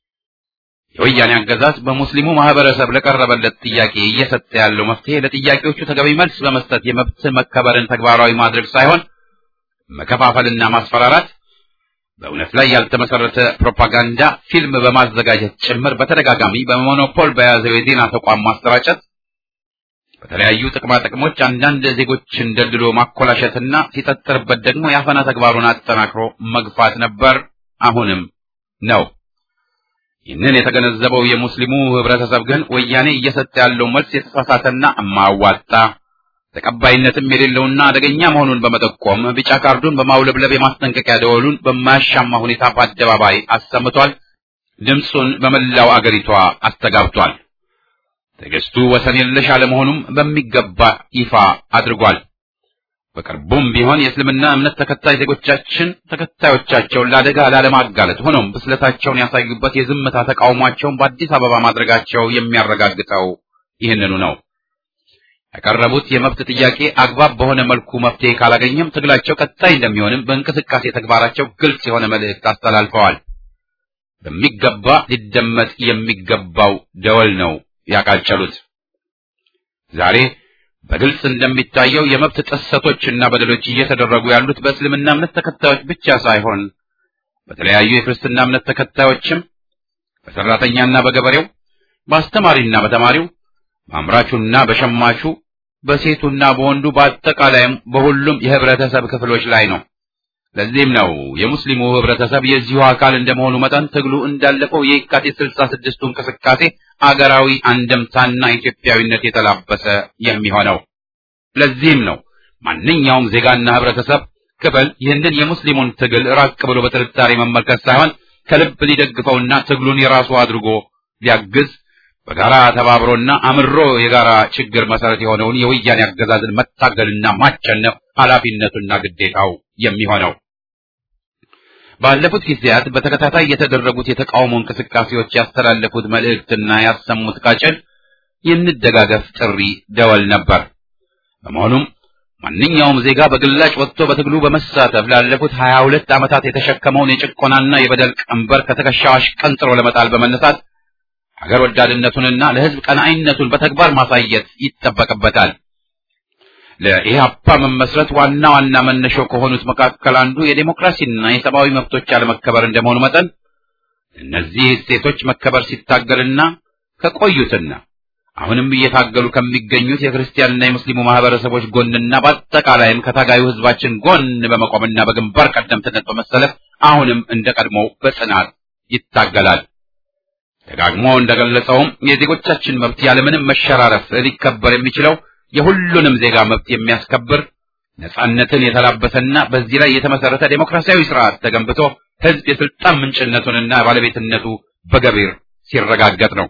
የወያኔ አገዛዝ በሙስሊሙ ማህበረሰብ ለቀረበለት ጥያቄ እየሰጠ ያለው መፍትሄ ለጥያቄዎቹ ተገቢ መልስ በመስጠት የመብት መከበርን ተግባራዊ ማድረግ ሳይሆን መከፋፈልና ማስፈራራት፣ በእውነት ላይ ያልተመሰረተ ፕሮፓጋንዳ ፊልም በማዘጋጀት ጭምር በተደጋጋሚ በሞኖፖል በያዘው የዜና ተቋም ማሰራጨት፣ በተለያዩ ጥቅማ ጥቅሞች አንዳንድ ዜጎችን ደልሎ ማኮላሸትና ሲጠጠርበት ደግሞ የአፈና ተግባሩን አጠናክሮ መግፋት ነበር፣ አሁንም ነው። ይህንን የተገነዘበው የሙስሊሙ ህብረተሰብ ግን ወያኔ እየሰጠ ያለው መልስ የተሳሳተና የማያዋጣ ተቀባይነትም የሌለውና አደገኛ መሆኑን በመጠቆም ቢጫ ካርዱን በማውለብለብ የማስጠንቀቂያ ደወሉን በማያሻማ ሁኔታ በአደባባይ አሰምቷል። ድምፁን በመላው አገሪቷ አስተጋብቷል። ትዕግስቱ ወሰን የለሽ አለመሆኑም በሚገባ ይፋ አድርጓል። በቅርቡም ቢሆን የእስልምና እምነት ተከታይ ዜጎቻችን ተከታዮቻቸውን ለአደጋ ላለማጋለጥ ሆኖም ብስለታቸውን ያሳዩበት የዝምታ ተቃውሟቸውን በአዲስ አበባ ማድረጋቸው የሚያረጋግጠው ይህንኑ ነው። ያቀረቡት የመብት ጥያቄ አግባብ በሆነ መልኩ መፍትሄ ካላገኘም ትግላቸው ቀጣይ እንደሚሆንም በእንቅስቃሴ ተግባራቸው ግልጽ የሆነ መልእክት አስተላልፈዋል። በሚገባ ሊደመጥ የሚገባው ደወል ነው ያቃጨሉት። ዛሬ በግልጽ እንደሚታየው የመብት ጥሰቶችና በደሎች እየተደረጉ ያሉት በእስልምና እምነት ተከታዮች ብቻ ሳይሆን በተለያዩ የክርስትና እምነት ተከታዮችም፣ በሰራተኛና በገበሬው፣ በአስተማሪና በተማሪው፣ በአምራቹና በሸማቹ፣ በሴቱና በወንዱ፣ በአጠቃላይም በሁሉም የህብረተሰብ ክፍሎች ላይ ነው። ለዚህም ነው የሙስሊሙ ህብረተሰብ የዚሁ አካል እንደመሆኑ መጠን ትግሉ እንዳለፈው የካቲት 66ቱ እንቅስቃሴ አገራዊ አንደምታና ኢትዮጵያዊነት የተላበሰ የሚሆነው። ለዚህም ነው ማንኛውም ዜጋና ህብረተሰብ ክፍል ይህንን የሙስሊሙን ትግል ራቅ ብሎ በጥርጣሬ መመልከት ሳይሆን ከልብ ሊደግፈውና ትግሉን የራሱ አድርጎ ሊያግዝ በጋራ ተባብሮና አምሮ የጋራ ችግር መሰረት የሆነውን የወያኔ አገዛዝን መታገልና ማቸነፍ ኃላፊነቱና ግዴታው የሚሆነው። ባለፉት ጊዜያት በተከታታይ የተደረጉት የተቃውሞ እንቅስቃሴዎች ያስተላለፉት መልእክትና ያሰሙት ቃጭል የንደጋገፍ ጥሪ ደወል ነበር። በመሆኑም ማንኛውም ዜጋ በግላጭ ወጥቶ በትግሉ በመሳተፍ ላለፉት 22 ዓመታት የተሸከመውን የጭቆናና የበደል ቀንበር ከትከሻው አሽቀንጥሮ ለመጣል በመነሳት ሀገር ወዳድነቱንና ለህዝብ ቀናኢነቱን በተግባር ማሳየት ይጠበቅበታል። ለኢህአፓ መመስረት ዋና ዋና መነሾ ከሆኑት መካከል አንዱ የዴሞክራሲና የሰብአዊ መብቶች አለመከበር እንደመሆኑ መጠን እነዚህ እሴቶች መከበር ሲታገልና ከቆዩትና አሁንም እየታገሉ ከሚገኙት የክርስቲያንና የሙስሊሙ ማህበረሰቦች ጎንና በአጠቃላይም ከታጋዩ ህዝባችን ጎን በመቆምና በግንባር ቀደምትነት በመሰለፍ አሁንም እንደቀድሞው በጽናት ይታገላል። ደጋግሞ እንደገለጸውም የዜጎቻችን መብት ያለምንም መሸራረፍ ሊከበር የሚችለው የሁሉንም ዜጋ መብት የሚያስከብር ነጻነትን የተላበሰና በዚህ ላይ የተመሰረተ ዴሞክራሲያዊ ስርዓት ተገንብቶ ህዝብ የስልጣን ምንጭነቱንና ባለቤትነቱ በገቢር ሲረጋገጥ ነው።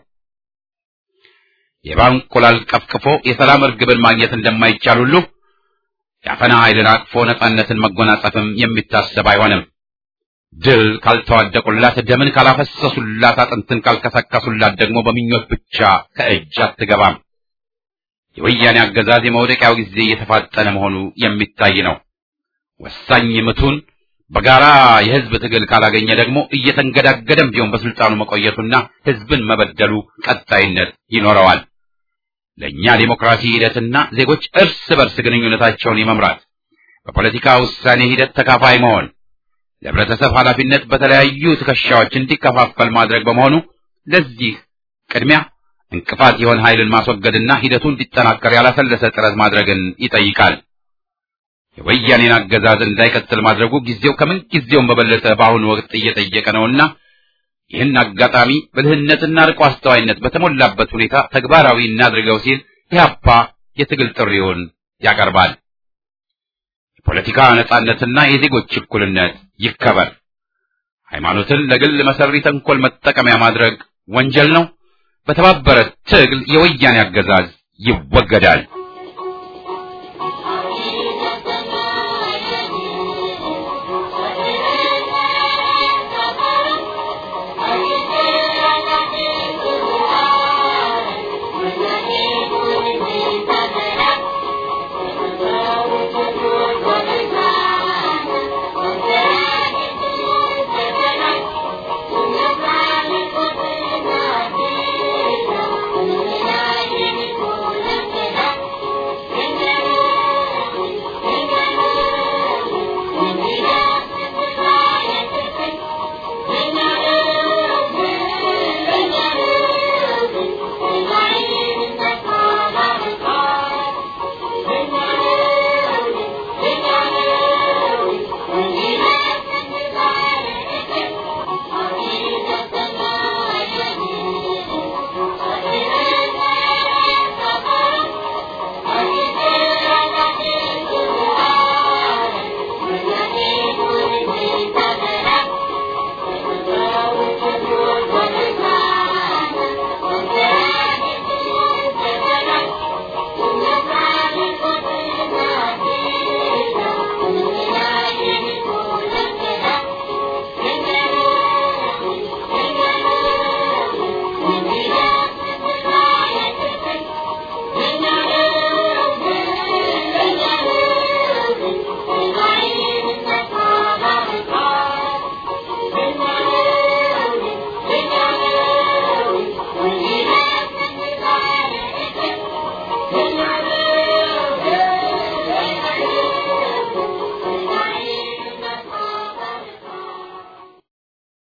የባንኮላል ቀፍቅፎ የሰላም እርግብን ማግኘት እንደማይቻል ሁሉ የአፈና ኃይልን አቅፎ ነጻነትን መጎናጸፍም የሚታሰብ አይሆንም። ድል ካልተዋደቁላት፣ ደምን ካላፈሰሱላት፣ አጥንትን ካልከሰከሱላት ደግሞ በምኞት ብቻ ከእጅ አትገባም። የወያኔ አገዛዝ የመውደቂያው ጊዜ እየተፋጠነ መሆኑ የሚታይ ነው። ወሳኝ ምቱን በጋራ የህዝብ ትግል ካላገኘ ደግሞ እየተንገዳገደም ቢሆን በስልጣኑ መቆየቱና ህዝብን መበደሉ ቀጣይነት ይኖረዋል። ለእኛ ዴሞክራሲ ሂደትና ዜጎች እርስ በርስ ግንኙነታቸውን የመምራት በፖለቲካ ውሳኔ ሂደት ተካፋይ መሆን ለህብረተሰብ ኃላፊነት በተለያዩ ትከሻዎች እንዲከፋፈል ማድረግ በመሆኑ ለዚህ ቅድሚያ እንቅፋት የሆነ ኃይልን ማስወገድና ሂደቱ እንዲጠናከር ያላሰለሰ ጥረት ማድረግን ይጠይቃል። የወያኔን አገዛዝ እንዳይቀጥል ማድረጉ ጊዜው ከምን ጊዜውም በበለጠ በአሁኑ ወቅት እየጠየቀ ነውና ይህን አጋጣሚ ብልህነትና ርቆ አስተዋይነት በተሞላበት ሁኔታ ተግባራዊ እናድርገው ሲል ኢህአፓ የትግል ጥሪውን ያቀርባል። የፖለቲካ ነጻነትና የዜጎች እኩልነት ይከበር። ሃይማኖትን ለግል መሰሪ ተንኮል መጠቀሚያ ማድረግ ወንጀል ነው። በተባበረ ትግል የወያኔ አገዛዝ ይወገዳል።